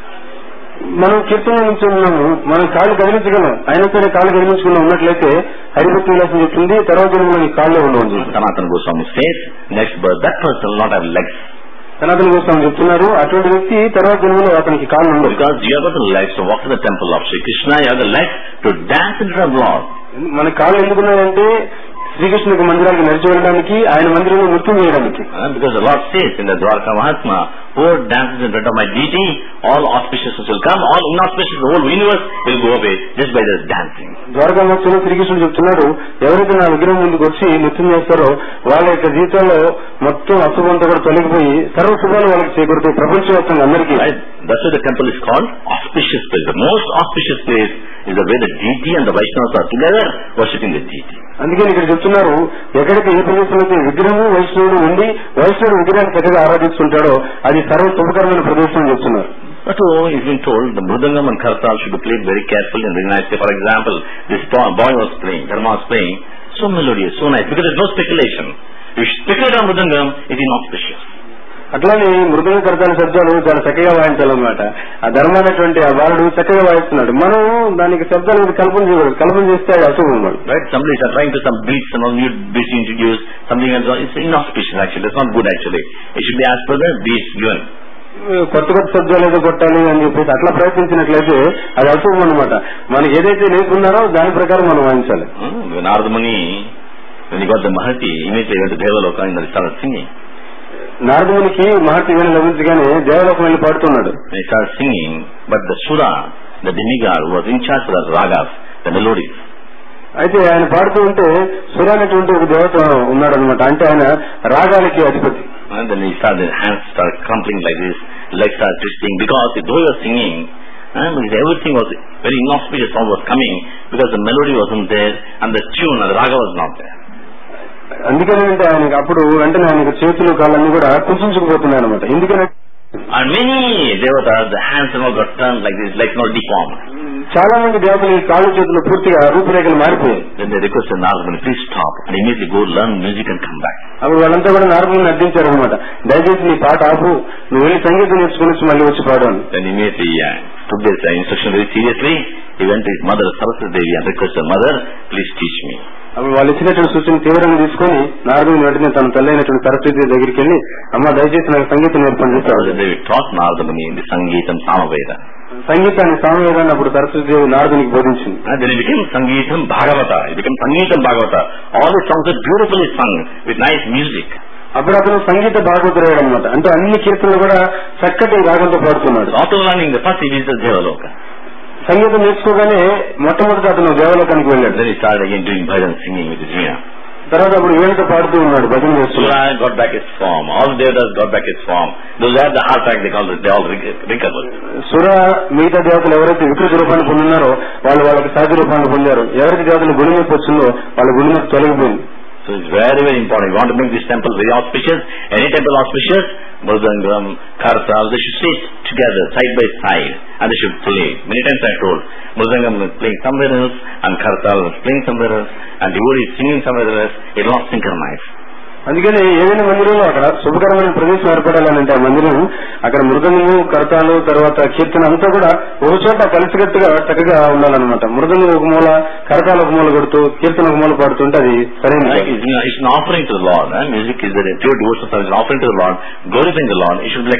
మనం కీర్తన నుంచి ఉన్నాము, మనం కాళ్ళు కదిలించగలం, అయినా సరే కాళ్ళు కదిలించుకుని ఉన్నట్లయితే హరిభక్తి విలాసం చెప్తుంది తర్వాత జన్మలో నీ కాళ్ళే ఉండవచ్చు. Sanatana Goswami says next birth that person not have legs. Sanatana Goswami చెప్తున్నారు అటువంటి వ్యక్తి తర్వాత జన్మలో అతనికి కాళ్ళు ఉండవు. Because you have the legs to walk to the temple of Shri Krishna, you have the legs to dance in front of lord. మన కాళ్ళు ఎందుకున్నాయంటే శ్రీకృష్ణుడికి మందిరానికి నడిచి వెళ్ళడానికి, ఆయన మందిరంలో నృత్యం చేయడానికి. Because the Lord says in the Dwarka Mahatma, whoever dances in front of my deity, all auspicious will come, all inauspicious, the whole universe will go away just by this dancing. Dwaraka మహత్సవంలో శ్రీకృష్ణుడు చెప్తున్నాడు, ఎవరైతే నా విగ్రహం ముందుకు వచ్చి నృత్యం చేస్తారో వాళ్ళ యొక్క జీవితంలో మొత్తం అశుభంతో కూడా తొలగిపోయి సర్వ శుభాలు వాళ్ళకి చేకూరుతాయి ప్రపంచవ్యాప్తంగా అందరికీ. That's why the temple is called auspicious place. The most auspicious place is the way the deity and the Vaishnavas are together worshipping the deity. అందుకే ఇక్కడ చెప్తున్నారు, ఎక్కడికి ఏ ప్రదేశంలో అయితే విగ్రహము వైష్ణవుడు ఉండి వైష్ణవుడు విగ్రహాన్ని చక్కగా ఆరాధిస్తుంటాడో అది సర్వ శుభకరమైన ప్రదేశం అని చెప్తున్నారు. But oh, he's been told the mridangam and kartal should be played very carefully and very nicely. For example, this boy was playing, Dharma was playing, so melodious, so nice, because there's no speculation. If you speculate on mridangam, it is inauspicious. అట్లానే మృదంగ కర్తాల శబ్దాలు చాలా చక్కగా వాయించాలన్నమాట. ఆ ధర్మ అనేటువంటి ఆ బాలుడు చక్కగా వాయిస్తున్నాడు, మనం దానికి శబ్దాలు మీద కల్పన చేయకూడదు, కల్పన చేస్తే అది అశుభం అన్నమాట. Right? Somebody is trying to some beats and all new beats introduce something else. It's inauspicious actually. That's not good actually. It should be as per the beats given. కొత్త కొత్త శబ్దాలు ఏదో కొట్టాలి అని చెప్పేసి అట్లా ప్రయత్నించినట్లయితే అది అశుభం అనమాట. మనకి ఏదైతే నేర్చుకున్నారో దాని ప్రకారం మనం వాయించాలి. Naradamuni when he got the Mahati, immediately went to Devaloka and started singing. నారదునికి మహర్షి వీణ లభించగానే దేవలోకం వెళ్ళి పాడుతున్నాడు. He started singing, but the Sura, the demigod who was in charge of the ragas, the melodies. అయితే ఆయన పాడుతూ ఉంటే సుర అనేటువంటి ఒక దేవత ఉన్నాడు అనమాట, అంటే ఆయన రాగాలకి అధిపతి. And then he started, his hands started crumpling like this, legs started twisting, because though he was singing, and everything was very inauspicious sound was coming, because the melody wasn't there, and the tune and the raga was not there. అందుకని అంటే ఆయనకి అప్పుడు వెంటనే ఆయనకు చేతులు కాళ్ళన్నీ కూడా కుంచుకుపోతున్నాయి అనమాట. ఎందుకని and many devatas, the hands and all got turned like this, like not deformed. చాలా మంది దేవతలు కాళ్ళు చేతులు పూర్తిగా రూపురేఖలు మారిపోయాయి. Then they requested Narada, please stop and immediately go learn music and come back. అప్పుడు వాళ్ళంతా కూడా నారదుని అర్థించారు అనమాట, దయచేసి నీ పాట ఆపు, నువ్వు వెళ్ళి సంగీతం నేర్చుకుని మళ్ళీ వచ్చి పాడు అని. Then immediately uh, took this uh, instruction very seriously. He went to his mother Saraswati Devi and requested, mother, please teach me. అప్పుడు వాళ్ళు ఇచ్చినటువంటి సూచన తీవ్రంగా తీసుకుని నారదుని వెంటనే తన తల్లి అయినటువంటి సరస్వతి దగ్గరికి వెళ్ళి, అమ్మ దయచేసి నాకు సంగీతం నేర్పని చెప్పాడు. నారదుని సంగీతం సామవేద, సంగీతాన్ని సామవేదాన్ని అప్పుడు సరస్వతి దేవి నారదునికి బోధించింది. Then it became సంగీతం భాగవత. It became సంగీతం భాగవత. All the songs are beautifully sung with nice music. అప్పుడు అతను సంగీత భాగవతుడు అనమాట, అంటే అన్ని కీర్తనలు కూడా చక్కటి రాగంతో పాడుతున్నాడు. After learning the first, he visited Devaloka. సంగీతం నేర్చుకోగానే మొట్టమొదటి అతను దేవలోకానికి వెళ్ళాడు. Then he started again doing bhajan, singing with his veena. తర్వాత అప్పుడు వీణతో పాడుతూ ఉన్నాడు, భజన చేస్తున్నాడు. Got back its form. All devatas got back its form. Those who had the heart attack, they called it, they all recovered. సుర మిగతా దేవతలు ఎవరైతే వికృత రూపాన్ని పొందున్నారో వాళ్ళు వాళ్ళకి సహజ రూపాన్ని పొందారు. ఎవరికి దేవతలు గుణమెప్పు వచ్చిందో వాళ్ళ గుణమెప్పు తొలగిపోయింది. So it's very very important. You want to make this temple very auspicious, any temple auspicious, mridangam, kartal, they should sit together side by side and they should play. Many times I told, mridangam is playing somewhere else and kartal is playing somewhere else and devotee is singing somewhere else. It will not synchronize. అందుకని ఏదైనా మందిరంలో అక్కడ శుభకరమైన ప్రదేశం ఏర్పడాలంటే ఆ మందిరం అక్కడ మృదంగము కర్తాలు తర్వాత కీర్తన అంతా కూడా ఒక చోట కలిసికట్టుగా చక్కగా ఉండాలన్నమాట. మృదంగం ఒక మూల, కరతాలు ఒక మూల కొడుతూ కీర్తన ఒక మూల పాడుతుంటే అది సరైన offering to the lord. Music is the pure devotional service, offering to the lord, glorifying the lord. It should be like a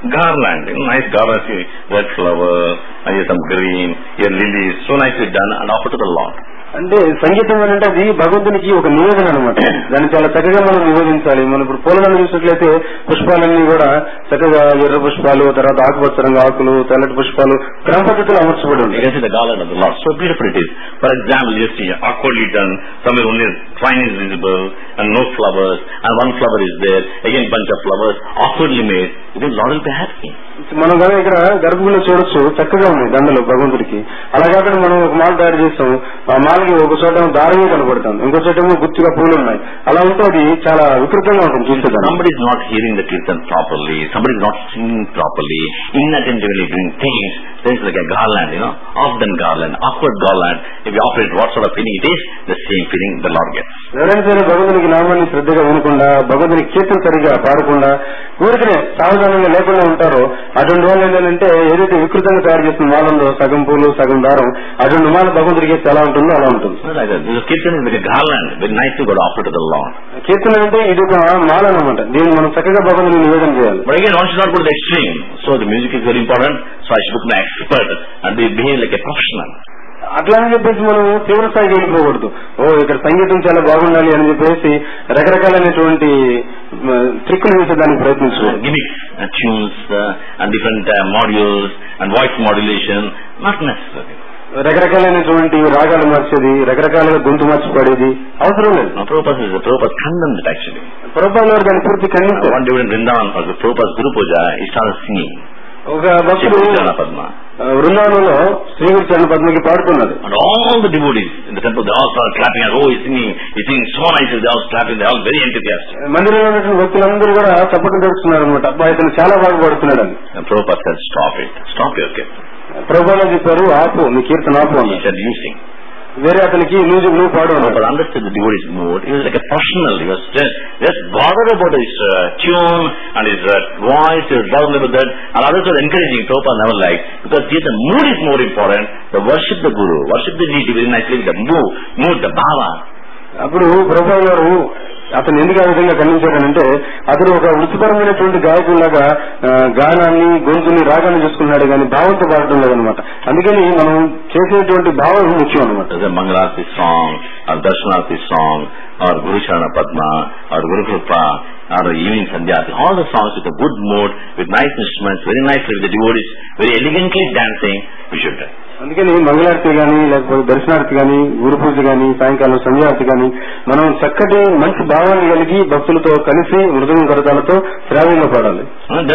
garland, you know, nice garland, red flower, and some green, your lilies, so nicely done and offered to the Lord. అంటే సంగీతం అంటే అది భగవంతునికి ఒక నివేదన అనమాట. దాన్ని చాలా చక్కగా మనం నివేదించాలి. మనం ఇప్పుడు పూలను చూసినట్లయితే పుష్పాలన్నీ కూడా చక్కగా ఎర్ర పుష్పాలు, తర్వాత ఆకుపచ్చ రంగు ఆకులు, తెల్లటి పుష్పాలు క్రమ పద్ధతిలో అమర్చబడి ఉంటాయి. The garland of the Lord, so beautiful it is. For example, you see awkwardly done, somewhere only twine is visible and no flowers, and one flower is there, again bunch of flowers, awkwardly made. Then Lord will be happy. మనం కానీ ఇక్కడ గర్భగుడిలో చూడొచ్చు, చక్కగా ఉన్నాయి దండలు భగవంతుడికి. అలా కాకుండా మనం ఒక మాల తయారు చేస్తాం, ఆ మాలకి ఒక చోట దారంగా కనబడతాం, ఇంకో చోట గుర్తుగా పూలు ఉన్నాయి. అలా ఉంటే అది చాలా వికృతంగా ఉంటుంది చూసేదాన్ని. Somebody is not hearing the kirtan properly, somebody is not singing properly, inattentively doing things, things like a garland, you know, off-done garland, awkward garland. If you operate what sort of feeling it is, the same feeling the Lord gets. ఎవరైనా సరే భగవంతునికి నామాన్ని శ్రద్ధగా వినకుండా, భగవంతునికి కీర్తన సరిగా పాడకుండా, ఊరికనే సావధానంగా లేకుండా ఉంటారో అటువంటి వాళ్ళు ఏంటంటే ఏదైతే వికృతంగా తయారు చేసిన మాలంలో సగం పూలు సగం దారం, అటువంటి మాల భగవంతుడికి ఎలా ఉంటుందో అలా ఉంటుంది. కీర్తన is like a garland, very nicely got offered to the Lord. కీర్తన అంటే ఇది ఒక మాల అన్నమాట. దీన్ని మనం చక్కగా భగవంతుడికి నివేదన చేయాలి. But again, one should not go to the extreme. So the music is very important. So I should become an expert and be behave like a professional. అట్లా అని చెప్పేసి మనం తీవ్ర స్థాయికి వెళ్ళిపోకూడదు. ఓ ఇక్కడ సంగీతం చాలా బాగుండాలి అని చెప్పేసి రకరకాలైనటువంటి ట్రిక్కులు వేసేదానికి ప్రయత్నించాలి. Gimmicks, uh, tunes, uh, and different uh, modules and voice modulation, not necessary. రకరకాలైనటువంటి రాగాలు మార్చేది, రకరకాలుగా గొంతు మార్చి పడేది అవసరం లేదు. Prabhupada condemned it actually. ప్రభుపాదుల వారు దాన్ని పూర్తి ఖండిస్తారు. One day in Vrindavan for the Prabhupada's Guru Puja, he started singing. ఒక భక్తుడు వృందావనంలో శ్రీగురు చరణ పద్మకి పాడుతున్నారు. And all the devotees in the temple, they all started clapping and oh, he's singing, he's singing so nicely, they all clapping, they all very enthusiastic. మందిరంలో ఉన్నటువంటి భక్తులందరూ కూడా చప్పట్లు తెరుస్తున్నారు అనమాట. అబ్బాయి ఇతను చాలా బాగా పాడుతున్నాడు అని. Prabhupada said, stop it, stop your kirtan. ప్రభుపాదులు చెప్పారు, ఆపు నీ కీర్తన ఆపు అని. He said, you sing. వేరే అతనికి నువ్వు నువ్వు పాడు. But understood the devotee's mood. He was like a professional. He was just, just bothered about his uh, tune and his uh, voice. He was bothered about that. And others were encouraging. Prabhupada never liked. Because here the mood is more important. The worship the Guru, worship the deity very nicely. The mood, mood, the bhava. అప్పుడు ప్రభుపాదులు గారు అతను ఎందుకు ఆ విధంగా ఖండించాడనంటే అతను ఒక వృత్తిపరమైనటువంటి గాయకులాగా గానాన్ని గొంతుని రాగాన్ని చూసుకున్నాడు కానీ భావంతో పాడటం లేదనమాట. అందుకని మనం చేసేటువంటి భావం ముఖ్యం అనమాట. Mangalarati song or darshanarati song or guru charana padma or guru kripa or evening sandhyarati, all the songs with good mood, with nice instruments, very nice with the devotees, very elegantly dancing we should do. అందుకని మంగళారతి గాని లేకపోతే దర్శనారతి గాని గురు పూజ గాని సాయంకాలం సంధ్యారతి గాని మనం చక్కటి మంచి భావాన్ని కలిగి భక్తులతో కలిసి మృదంగ కరతాలతో శ్రావ్యంగా పాడాలి.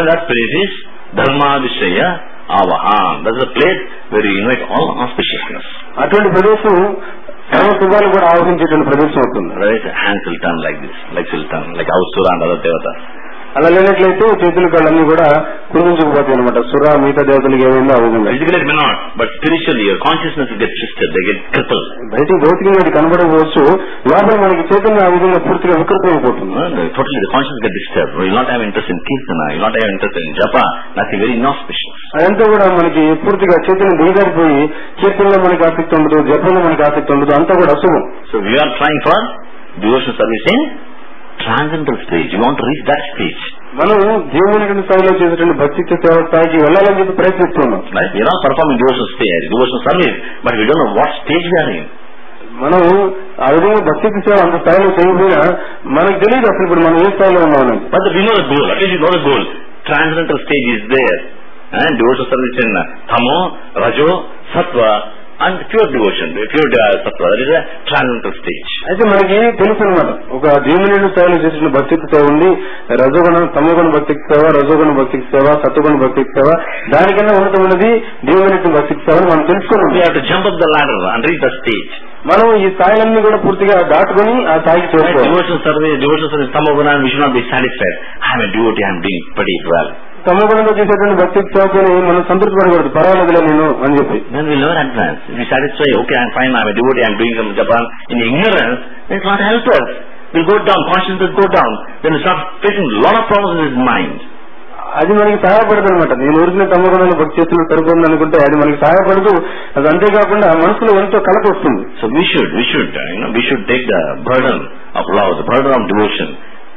ధర్మాదిశయ ఆవహాన్, that's the place where you invite all auspiciousness. అటువంటి ప్రదేశం సర్వ శుభాలు కూడా ఆవహించేటువంటి ప్రదేశం అవుతుంది. Hand will turn like this, like will turn like అవసుర అండ్ అదర్ దేవత. అలా లేనట్లయితే చేతుల కాళ్ళన్నీ కూడా కుందించుకుపోతాయి అనమాట. సుర మిగతా దేవతలకు ఏమైందో ఆ విధంగా. But spiritually your consciousness get twisted, they get crippled. బయట భౌతికంగా అది కనబడవచ్చు, లోపల మనకి చైతన్యం ఆ విధంగా పూర్తిగా వికృతమైపోతుంది. Totally the conscious get disturbed. You not have interest in kirtana, you not have interest in japa, nothing very inauspicious. అదంతా కూడా మనకి పూర్తిగా చైతన్యం దిగజారిపోయి కీర్తనలో మనకి ఆసక్తి ఉండదు, జపంలో మనకి ఆసక్తి ఉండదు, అంతా కూడా అశుభం. So we are trying for devotional service in transcendental stage. You want to reach that stage. మనం జీవనటువంటి స్థాయిలో చేసేటువంటి భక్తి సేవ స్థాయికి వెళ్ళాలని చెప్పి ప్రయత్నిస్తున్నాం. Like we are not performing devotional stage, devotional service, but we don't know what stage we are in. మనం ఆ విధంగా భక్తి సేవ అంత స్థాయిలో చేయకపోయినా మనకు తెలియదు అసలు ఇప్పుడు మనం ఏ స్థాయిలో ఉన్నామని. But we know the goal. At least you know the goal. Transcendental stage is there. And devotional service in Tamo, Rajo, Sattva, and pure devotion, pure sattva, that is a transcendental stage. అయితే మనకి తెలుసు అనమాట, ఒక జీవన స్థాయిలో చేసిన భక్తి సేవ ఉంది, రజోగుణ తమోగుణ భక్తి సేవ, రజోగుణ భక్తి సేవ, సత్వగుణ భక్తి సేవ, దానికన్నా ఉన్నతమైనది జీవన భక్తి సేవ మనం తెలుసుకున్నాం. We have to jump up the ladder and reach the stage. మనం ఈ స్థాయిలన్నీ కూడా పూర్తిగా దాటుకుని ఆ స్థాయికి చేరుకోవాలి. Devotional service, devotional service, తమోగుణ, we should not be satisfied. I am a devotee, I am doing pretty well. తమోగుణంలో చేసేటువంటి భక్తి సేవని మనం సంతృప్తి పడకూడదు, పర్వాలేదులే నేను అని చెప్పి. Then we learn advance. If we satisfy, okay, I am fine, I am a devotee, I am doing some Japan, in ignorance, then it can't help us. We go down, consciousness go down. Then we start facing a lot of problems in his mind. అది మనకి సహాయపడదు అనమాట. నేను ఊరికిన తమగుణాలు భక్తి చేతులు సరిపోతుంది అనుకుంటే అది మనకి సహాయపడదు. అది అంతేకాకుండా మనసులో ఎంతో కలక వస్తుంది. So we should, we should, you know, we should take the burden of love, the burden of devotion.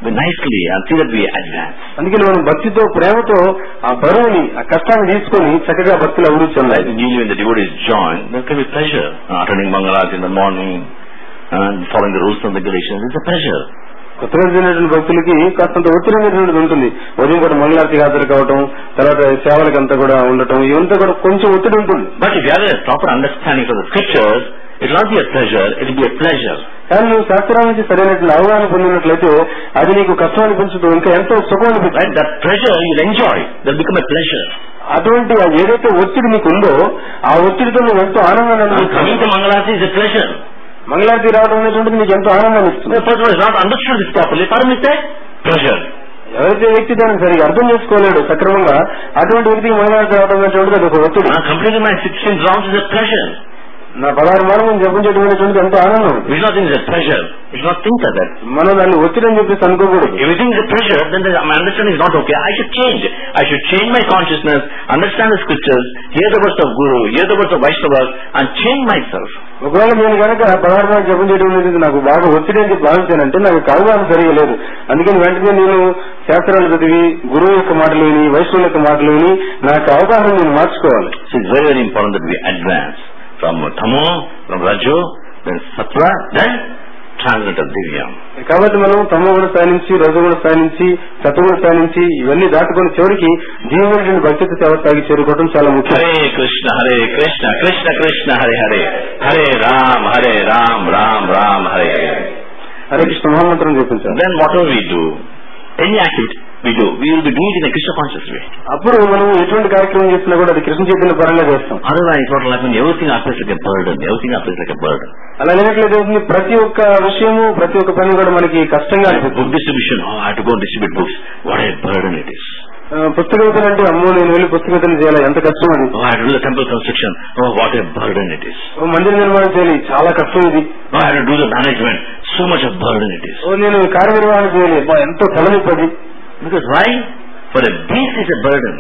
nicely and see that we advance. అందుకని మనం భక్తితో ప్రేమతో ఆ బరువుని ఆ కష్టాన్ని తీసుకొని చక్కగా భక్తులు అభివృద్ధి చెందాలి. Usually when the devotees join, there can be pleasure. Uh, attending Mangalas in the morning and following the rules and regulations, it's a pleasure. కొత్తగా జరిగినటువంటి భక్తులకి కాస్తంత ఒత్తిడి అనేటువంటిది ఉంటుంది. ఉదయం కూడా మంగళారతికి హాజరు కావటం, తర్వాత సేవలకంతా కూడా ఉండటం, ఇవంతా కూడా కొంచెం ఒత్తిడి ఉంటుంది. But if you have a proper understanding of the scriptures, it will not be a pleasure, it will be a pleasure. కానీ నువ్వు శాస్త్రం నుంచి సరైనటువంటి అవగాహన పొందినట్లయితే అది నీకు కష్టం అనిపించదు, ఇంకా ఎంతో సుఖం అనిపిస్తుంది. That pleasure you will enjoy, that will become a pleasure. అటువంటి ఏదైతే ఒత్తిడి నీకు ఉందో ఆ ఒత్తిడితో నువ్వు ఎంతో ఆనందాన్ని Coming to అనుభవిస్తావు. Mangalarti is a pleasure. మంగళారతి రావడం అనేటువంటిది నీకు ఎంతో ఆనందాన్ని ఇస్తుంది. The person who has not understood this properly, for him it's a pleasure. ఎవరైతే వ్యక్తి దాన్ని సరిగా అర్థం చేసుకోలేడు సక్రమంగా, అటువంటి వ్యక్తికి మంగళారతి రావడం అనేటువంటిది అది ఒక ఒత్తిడి. Now completing my sixteen rounds is a pleasure. నా పదహారు మార్గం నేను జపించడం అనేటువంటిది ఎంతో ఆనందం. We should not think it's a pleasure. We should not think like that. మనం దాన్ని ఒత్తిడి అని చెప్పేసి అనుకోకూడదు. If you think it's a pleasure, then the, my understanding is not okay. I should change. I should change my consciousness, understand the scriptures, hear the words of Guru, hear the words of Vaishnavas, and change myself. ఒకవేళ నేను కనుక పదహారు మార్గం జపం చేయడం అనేది నాకు బాగా ఒత్తిడి అని చెప్పి భావించానంటే నాకు అవగాహన సరిగా లేదు. అందుకని వెంటనే నేను శాస్త్రాలు చదివి గురువు యొక్క మాటలు విని వైష్ణవుల యొక్క మాటలు విని నాకు అవగాహన నేను మార్చుకోవాలి. So it's very very important that we advance from Tamo, from Rajo, then Sattva, then Transcendental Divyam. కాబట్టి మనం తమ కూడా స్థానించి రజు కూడా స్థానించి సత్వ కూడా స్థానించి ఇవన్నీ దాటుకొని చివరికి జీవనటువంటి భక్తి సేవ సాగి చేరుకోవడం చాలా ముఖ్యం. Hare Krishna, Hare Krishna, Krishna Krishna, Hare Hare, Hare Ram, Hare Ram, Ram Ram, Hare Hare. Hare Krishna మహామంత్రం చెప్పించారు. Then whatever we do, any activity we do, we will be doing it in a Krishna conscious way. అప్పుడు మనం ఎటువంటి కార్యక్రమం చేసినా కూడా అది కృష్ణ చైతన్య పరంగా చేస్తాం. Otherwise, what will happen? Everything appears like a burden. Everything appears like a burden. అలా లేనట్లయితే ప్రతి ఒక్క విషయము ప్రతి ఒక్క పని కూడా మనకి కష్టంగా అనిపిస్తుంది. Book distribution. Oh, I have to go and distribute books. What a burden it is. పుస్తకవేత్తలు అంటే అమ్మో నేను వెళ్ళి పుస్తకవేత్తలు చేయాలి ఎంత కష్టం అని. Oh, I have to do the temple construction. Oh, what a burden it is. ఓ మందిర నిర్మాణం చేయాలి చాలా కష్టం ఇది. Oh, I have to do the management. So much of burden it is. ఓ నేను కార్యనిర్వహణ చేయాలి ఎంతో తలనొప్పది. Because why? For a beast is a burden.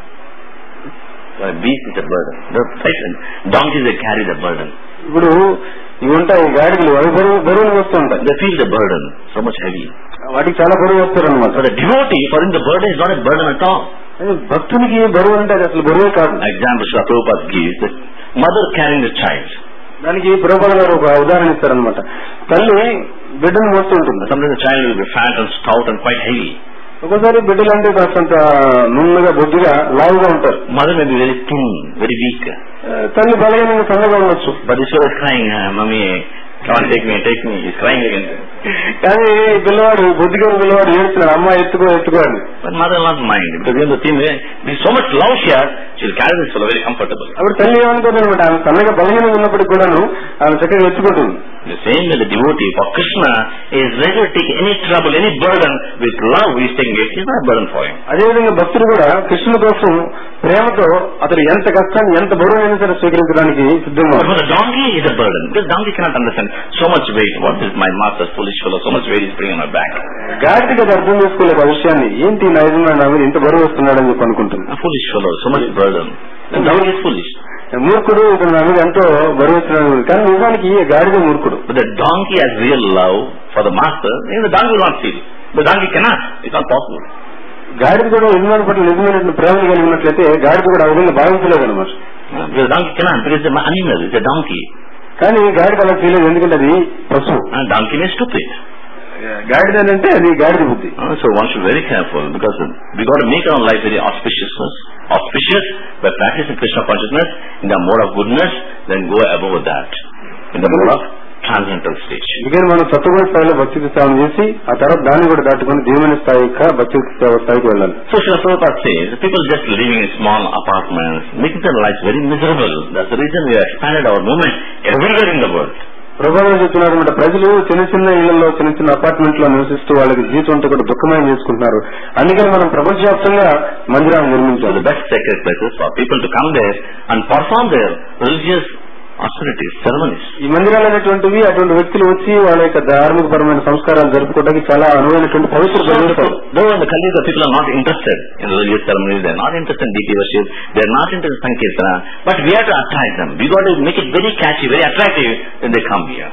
For a beast is a burden. The donkeys they carry the burden. ఇప్పుడు ఇవి ఉంటాయి గాడిలు అవి బరువు బరువులు వస్తూ ఉంటాయి. They feel the burden so much heavy. వాటికి చాలా బరువు వస్తారు అనమాట. For the devotee, for him the burden is not a burden at all. భక్తునికి బరువు అంటే అది అసలు బరువే కాదు. Example Srila Prabhupada gives the mother carrying the child. దానికి ప్రభుపాద గారు ఒక ఉదాహరణ ఇస్తారనమాట. తల్లి బిడ్డను మోస్తుంటుంది. Sometimes the child will be fat and stout and quite heavy. ఒకసారి బిడ్డలు అంటే కాస్తంత నున్నగా బొద్దుగా లావుగా ఉంటారు. Mother may be very thin, very weak. తల్లి బలహీనంగా సన్నగా ఉండొచ్చు. But this child is crying, "Mummy, come on, take me, take me." He's crying again. కానీ పిల్లవాడు బొద్దుగా పిల్లవాడు ఏడుస్తున్నాడు, అమ్మ ఎత్తుకో ఎత్తుకో అని. But mother will not mind because in the thin way, there's so much love here, she'll carry this fellow very comfortable. అప్పుడు తల్లి ఏమనుకోదు అనమాట, ఆమె సన్నగా బలహీనంగా ఉన్నప్పటికీ కూడాను ఆమె చక్కగా ఎత్తుకుంటుంది. The same way the devotee for Krishna is ready to take any trouble, any burden with love. He's taking it. It's not a burden for him. అదేవిధంగా భక్తుడు కూడా కృష్ణుని కోసం ప్రేమతో అతను ఎంత కష్టాన్ని ఎంత బరువునైనా సరే స్వీకరించడానికి సిద్ధంగా. But for the donkey is a burden because donkey cannot understand so much weight. What is my master's foolish fellow? So much weight is bringing on my back. గాడికి అది అర్థం చేసుకోలేదు ఆ విషయాన్ని. ఏంటి నా యజమాని నా మీద ఇంత బరువు వస్తున్నాడని చెప్పి అనుకుంటుంది. A foolish fellow, so much burden. The donkey is foolish. మూర్ఖుడు ఇతను నా మీద ఎంతో బరువు వస్తున్నాడు, కానీ నిజానికి గాడిద మూర్ఖుడు. But the donkey has real love for the master. Even the donkey will not feel. The donkey cannot. It's not possible. గాడిద కూడా యజమాని పట్ల నిజమైన ప్రేమను కలిగి ఉన్నట్లయితే గాడిద కూడా ఆ విధంగా భావించలేదు అనమాట. The donkey cannot because it's an animal. It's a donkey. కానీ గాడిద అలా ఫీల్ ఎందుకంటే అది పశువు. And donkey is stupid. గాడిద అంటే అది గాడిద బుద్ధి. So one should be very careful because we got to make our life very auspiciousness, auspicious by practicing Krishna consciousness in the mode of goodness, then go above that in the mode of transcendental stage. అందుకని మనం సత్వగుణ స్థాయిలో భక్తి సేవను చేసి ఆ తర్వాత దాన్ని కూడా దాటుకుని జీవన స్థాయి యొక్క భక్తి సేవ స్థాయికి వెళ్ళాలి. So Srila Prabhupada says people just living in small apartments, making their lives very miserable. That's the reason we have expanded our movement everywhere in the world. ప్రభుత్వం చెప్తున్నారు అనమాట, ప్రజలు చిన్న చిన్న ఇళ్లలో చిన్న చిన్న అపార్ట్మెంట్ లో నివసిస్తూ వాళ్ళకి జీవితం అంతా కూడా దుఃఖమయం చేసుకుంటున్నారు. అందుకని మనం ప్రపంచవ్యాప్తంగా మందిరాన్ని నిర్మించాలి. The best sacred places for people to come there and perform their religious austerities, ceremonies. ఈ మందిరాలు అనేటువంటివి అటువంటి వ్యక్తులు వచ్చి వాళ్ళ యొక్క ధార్మిక పరమైన సంస్కారాలు జరుపుకోవడానికి చాలా అనువైనటువంటి పవిత్ర ప్రదేశాలు. Though in the Kali the people are not interested in religious ceremonies, they are not interested in deity worship, they are not interested in Sankirtana, but we have to attract them. We got to make it very catchy, very attractive when they come here.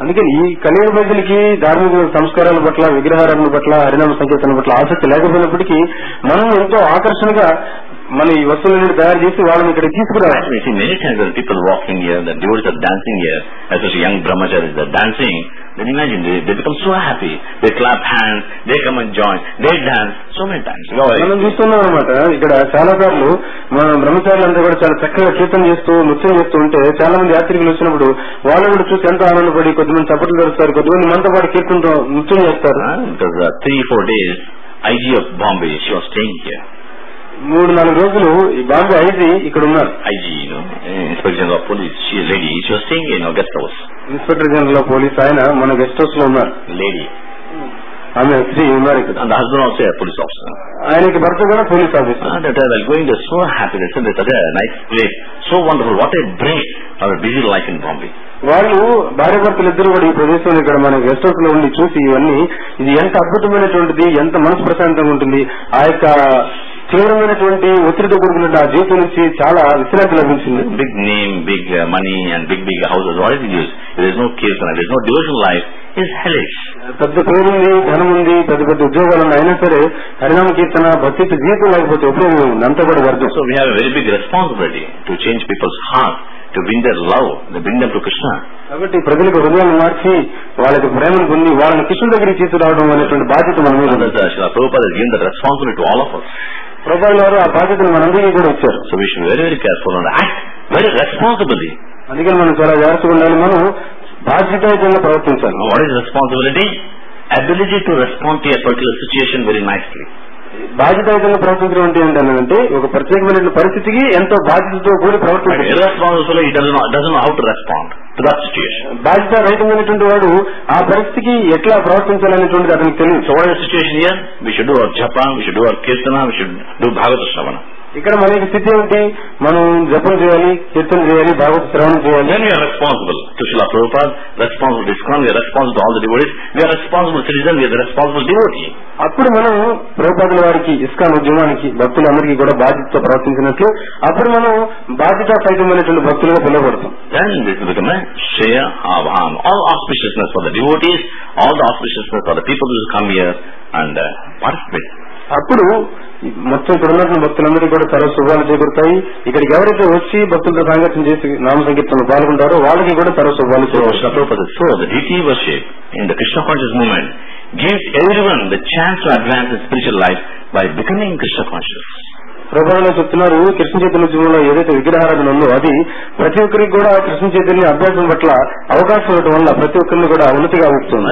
అందుకని ఈ కలియుగ ప్రజలకి ధార్మిక సంస్కారాల పట్ల, విగ్రహారాధన పట్ల, హరినామ సంకీర్తన పట్ల ఆసక్తి లేకపోయినప్పటికీ మనం ఎంతో ఆకర్షణగా మన ఈ వస్తువులను తయారు చేసి వాళ్ళని ఇక్కడ తీసుకురావాలి. Many times when people walking here, the devotees are dancing here, especially young brahmacharis are dancing, then imagine they, they become so happy. They clap hands, they come and join, they dance so many times. మనం చూస్తున్నాం అనమాట. ఇక్కడ చాలా సార్లు మన బ్రహ్మచారులంతా కూడా చాలా చక్కగా కీర్తన చేస్తూ నృత్యం చేస్తూ ఉంటే చాలా మంది యాత్రికులు వచ్చినప్పుడు వాళ్ళు కూడా చూసి ఎంతో ఆనందపడి కొద్దిమంది చప్పట్లు జరుస్తారు, కొద్దిమంది మనతో పాటు కీర్తనతో నృత్యం చేస్తారు. Because uh, three four days I G of Bombay, she was staying here. మూడు నాలుగు రోజులు ఈ బాంబే ఐజీ ఇక్కడ ఉన్నారు. IG inspector general of police, she lady, she was staying in guest house. Inspector general of police ఆయన మన guest house లో ఉన్నారు. లేడీ ఆమె స్త్రీ ఉన్నారు ఇక్కడ. And husband also police officer. ఆయనకి భర్త కూడా police officer. Going to so happy, nice place, so wonderful, what a break our busy life in Bombay. వాళ్ళు భార్య భర్తలు ఇద్దరు కూడా ఈ ప్రదేశంలో ఇక్కడ మన గెస్ట్ హౌస్ లో ఉండి చూసి ఇవన్నీ ఇది ఎంత అద్భుతమైనటువంటిది, ఎంత మనసు ప్రశాంతంగా ఉంటుంది, ఆ యొక్క తీవ్రమైనటువంటి ఒత్తిడితో కూడుకున్న ఆ జీవితం నుంచి చాలా విశ్రాంతి లభించింది. Big name, big money and big big houses, what is use? There is no kirtana, there is no devotional life, is hellish. పెద్ద పేరుంది, ధనం ఉంది, పెద్ద పెద్ద ఉద్యోగాలు అయినా సరే హరినామ కీర్తన భక్తి జీవితం లేకపోతే ఉపయోగం ఉంది, అంతా కూడా వ్యర్థం. So we have a very big responsibility to change people's heart, to bring their love, to bring them to Krishna. కాబట్టి ప్రజలకు హృదయాన్ని మార్చి వాళ్ళకి ప్రేమను పొంది వాళ్ళని కృష్ణుడి దగ్గరికి తీసుకురావడం అనేటువంటి బాధ్యత మన మీద ఉంది. Prabhupada has given the responsibility to all of us. Prabhupada గారు ఆ బాధ్యతను మనందరికీ కూడా ఇచ్చారు. So we should very very careful and act very responsibility. అందుకని మనం చాలా జాగ్రత్తగా ఉండాలి, మనం బాధ్యతాయుతంగా ప్రవర్తించాలి. What is responsibility? Ability to respond to a particular situation very nicely. బాధ్యతాయుతంగా ప్రవర్తించడం అంటే ఏంటంటే ఒక ప్రత్యేకమైన పరిస్థితికి ఎంతో బాధ్యతతో కూడి ప్రవర్తించాలి. బాధ్యత రహితమైనటువంటి వాడు ఆ పరిస్థితికి ఎట్లా ప్రవర్తించాలనేటువంటిది అతనికి తెలియదు. So what situation here? We should do our japa, we should do our kirtana, we should do Bhagavata shravana. ఇక్కడ మనకి స్థితి ఏంటి? మనం జపం చేయాలి, కీర్తన చేయాలి, భాగవత శ్రవణం చేయాలి. Then we are responsible to Srila Prabhupada, responsible to ISKCON, we are responsible to all the devotees, we are responsible citizen, we are the responsible devotee. అప్పుడు మనం ప్రభుపాదుల వారికి, ఇస్కాన్ ఉద్యమానికి, భక్తులందరికీ కూడా బాధ్యతతో ప్రవర్తించినట్లు అప్పుడు మనం బాధ్యత సహితమైనటువంటి భక్తులుగా పిలువబడతాం. Then this will become a Shreya Abham, all auspiciousness for the devotees, all the auspiciousness for the people who come here and uh, participate. అప్పుడు మొత్తం ఇక్కడ ఉన్నటువంటి భక్తులందరికీ కూడా సర్వ శుభాలు చేకూరుతాయి. ఇక్కడికి ఎవరైతే వచ్చి భక్తులతో సాంగత్యం చేసి నామ సంకీర్తనలో పాల్గొంటారో వాళ్ళకి కూడా సర్వ శుభాలు చేకూరుతాయి. So the deity worship in the Krishna conscious movement gives everyone the chance to advance in spiritual life by becoming Krishna conscious. ప్రభువులు చెప్తున్నారు, కృష్ణ చైతన్య ఉద్యమంలో ఏదైతే విగ్రహారాధన ఉందో అది ప్రతి ఒక్కరికి కూడా కృష్ణ చైతన్య అభ్యాసం పట్ల అవకాశం ఇవ్వడం వల్ల ప్రతి ఒక్కరిని కూడా ఉన్నతిగా అవుతుంది.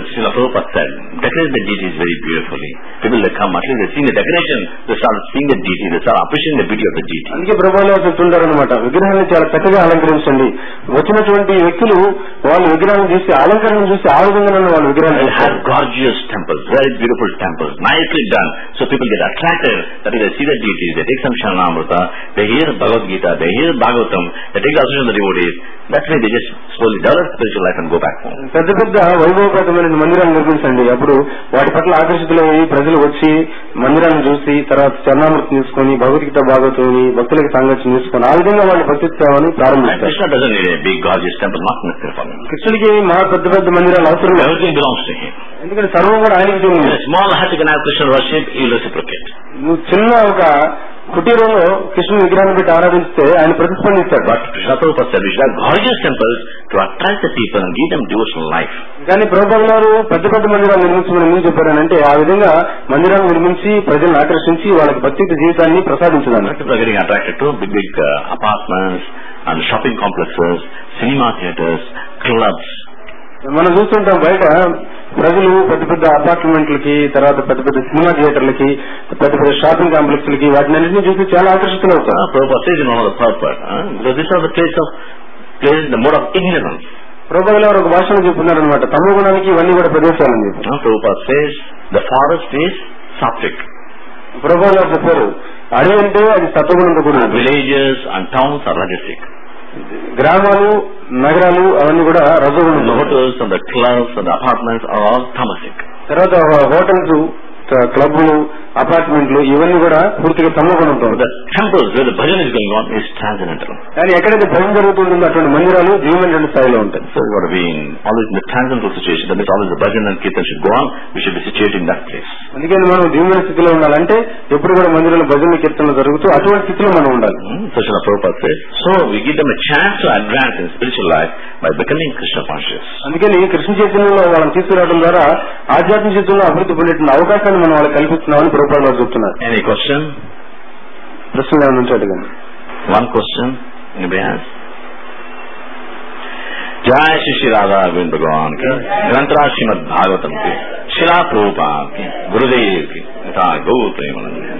Decorate the deities very beautifully. People that come, at least they see the decoration, they start seeing the deity, they start appreciating the beauty of the deity. అందుకే ప్రభువులు చెప్తుంటారు అనమాట, విగ్రహాన్ని చాలా చక్కగా అలంకరించండి. వచ్చినటువంటి వ్యక్తులు వాళ్ళు విగ్రహాన్ని చూసి అలంకరణ చూసి ఆ విధంగా వాళ్ళు విగ్రహాన్ని have gorgeous temples, very beautiful temples, nicely done. So people get attracted that they see the deity. They take some Sharanamrita, they hear Bhagavad Gita, they hear Bhagavatam, they take the association of the devotees. That way they just slowly develop spiritual life and go back home. పెద్ద పెద్ద వైభవప్రదమైన మందిరాలు నిర్మించండి. అప్పుడు వాటి పట్ల ఆకర్షితులయ్యి ప్రజలు వచ్చి మందిరాలను చూసి తర్వాత చరణామృతం తీసుకుని భగవద్గీత భాగవతాన్ని భక్తులకి సాంగత్యం తీసుకుని ఆ విధంగా వాళ్ళు భక్తిత్వాన్ని ప్రారంభిస్తారు. Krishna doesn't need a big gorgeous temple, not necessary for him. కృష్ణుడికి మా పెద్ద పెద్ద మందిరాలు అవసరం లేదు. Everything belongs to him. ఎందుకంటే సర్వం కూడా ఆయనకి చెందింది. Small hut you can have Krishna worship, he will reciprocate. నువ్వు చిన్న ఒక కుటీరంలో కృష్ణుని విగ్రహాన్ని పెట్టి ఆరాధిస్తే ఆయన ప్రతిస్పందిస్తాడు. But Krishna Prabhupada said we should have gorgeous temples to attract the people and give them devotional life. కానీ ప్రభుపాద గారు పెద్ద పెద్ద మందిరాలు నిర్మించమని ఎందుకు చెప్పారనంటే ఆ విధంగా మందిరాలు నిర్మించి ప్రజలను ఆకర్షించి వాళ్ళకి భక్తి జీవితాన్ని ప్రసాదించడానికి. People are getting attracted to big big uh, apartments and shopping complexes, cinema theaters, clubs. మనం చూస్తుంటాం బయట ప్రజలు పెద్ద పెద్ద అపార్ట్మెంట్లకి, తర్వాత పెద్ద పెద్ద సినిమా థియేటర్లకి, పెద్ద పెద్ద షాపింగ్ కాంప్లెక్స్లకి వాటిని అన్నింటినీ చూసి చాలా ఆకర్షితులు అవుతారు. ప్రభుపాద గారు ఒక భాషలో చెప్తున్నారనమాట, తమ గుణానికి ఇవన్నీ కూడా ప్రదేశాలని చెప్పి. ప్రభుపాద గారు చెప్పారు, అడవి అంటే అది సత్వగుణంతో కూడా. Villages and towns are rajasic. గ్రామాలు నగరాలు అవన్నీ కూడా రజోగుణం. Hotels and clubs and apartments are all tamasic. తర్వాత హోటల్స్, క్లబ్లు, అపార్ట్మెంట్లు ఇవన్నీ కూడా పూర్తిగా తమ్మకుండా ఉంటాయి. The temples where the bhajan is going on is transcendental. కానీ ఎక్కడైతే భజన జరుగుతుంటుందో అటువంటి మందిరాలు జీవన స్థాయిలో ఉంటాయి. So we got to be in always in the transcendental situation. That means always the bhajan and kirtan should go on. We should be situated in that place. అందుకని మనం జీవన స్థితిలో ఉండాలంటే ఎప్పుడు కూడా మందిరంలో భజన కీర్తనలు జరుగుతూ అటువంటి స్థితిలో మనం ఉండాలి. So Srila Prabhupada says, so we give them a chance to advance in spiritual life by becoming Krishna conscious. అందుకని కృష్ణ చైతన్యంలో వాళ్ళని తీసుకురావడం ద్వారా ఆధ్యాత్మిక జీవితంలో అభివృద్ధి పొందేటువంటి అవకాశాన్ని మనం వాళ్ళకి కల్పిస్తున్నామని ప్రభుపాదులు వారు చెప్తున్నారు. Any question? ప్రశ్నలు ఏమైనా ఉంటే అడగండి. One question anybody has? जय श्री श्री राधा गोविंद भगवान की, ग्रंथराज श्रीमद् भागवतम की, शिला प्रभुपाद की, गुरुदेव की, तथा गौ प्रेमानंद।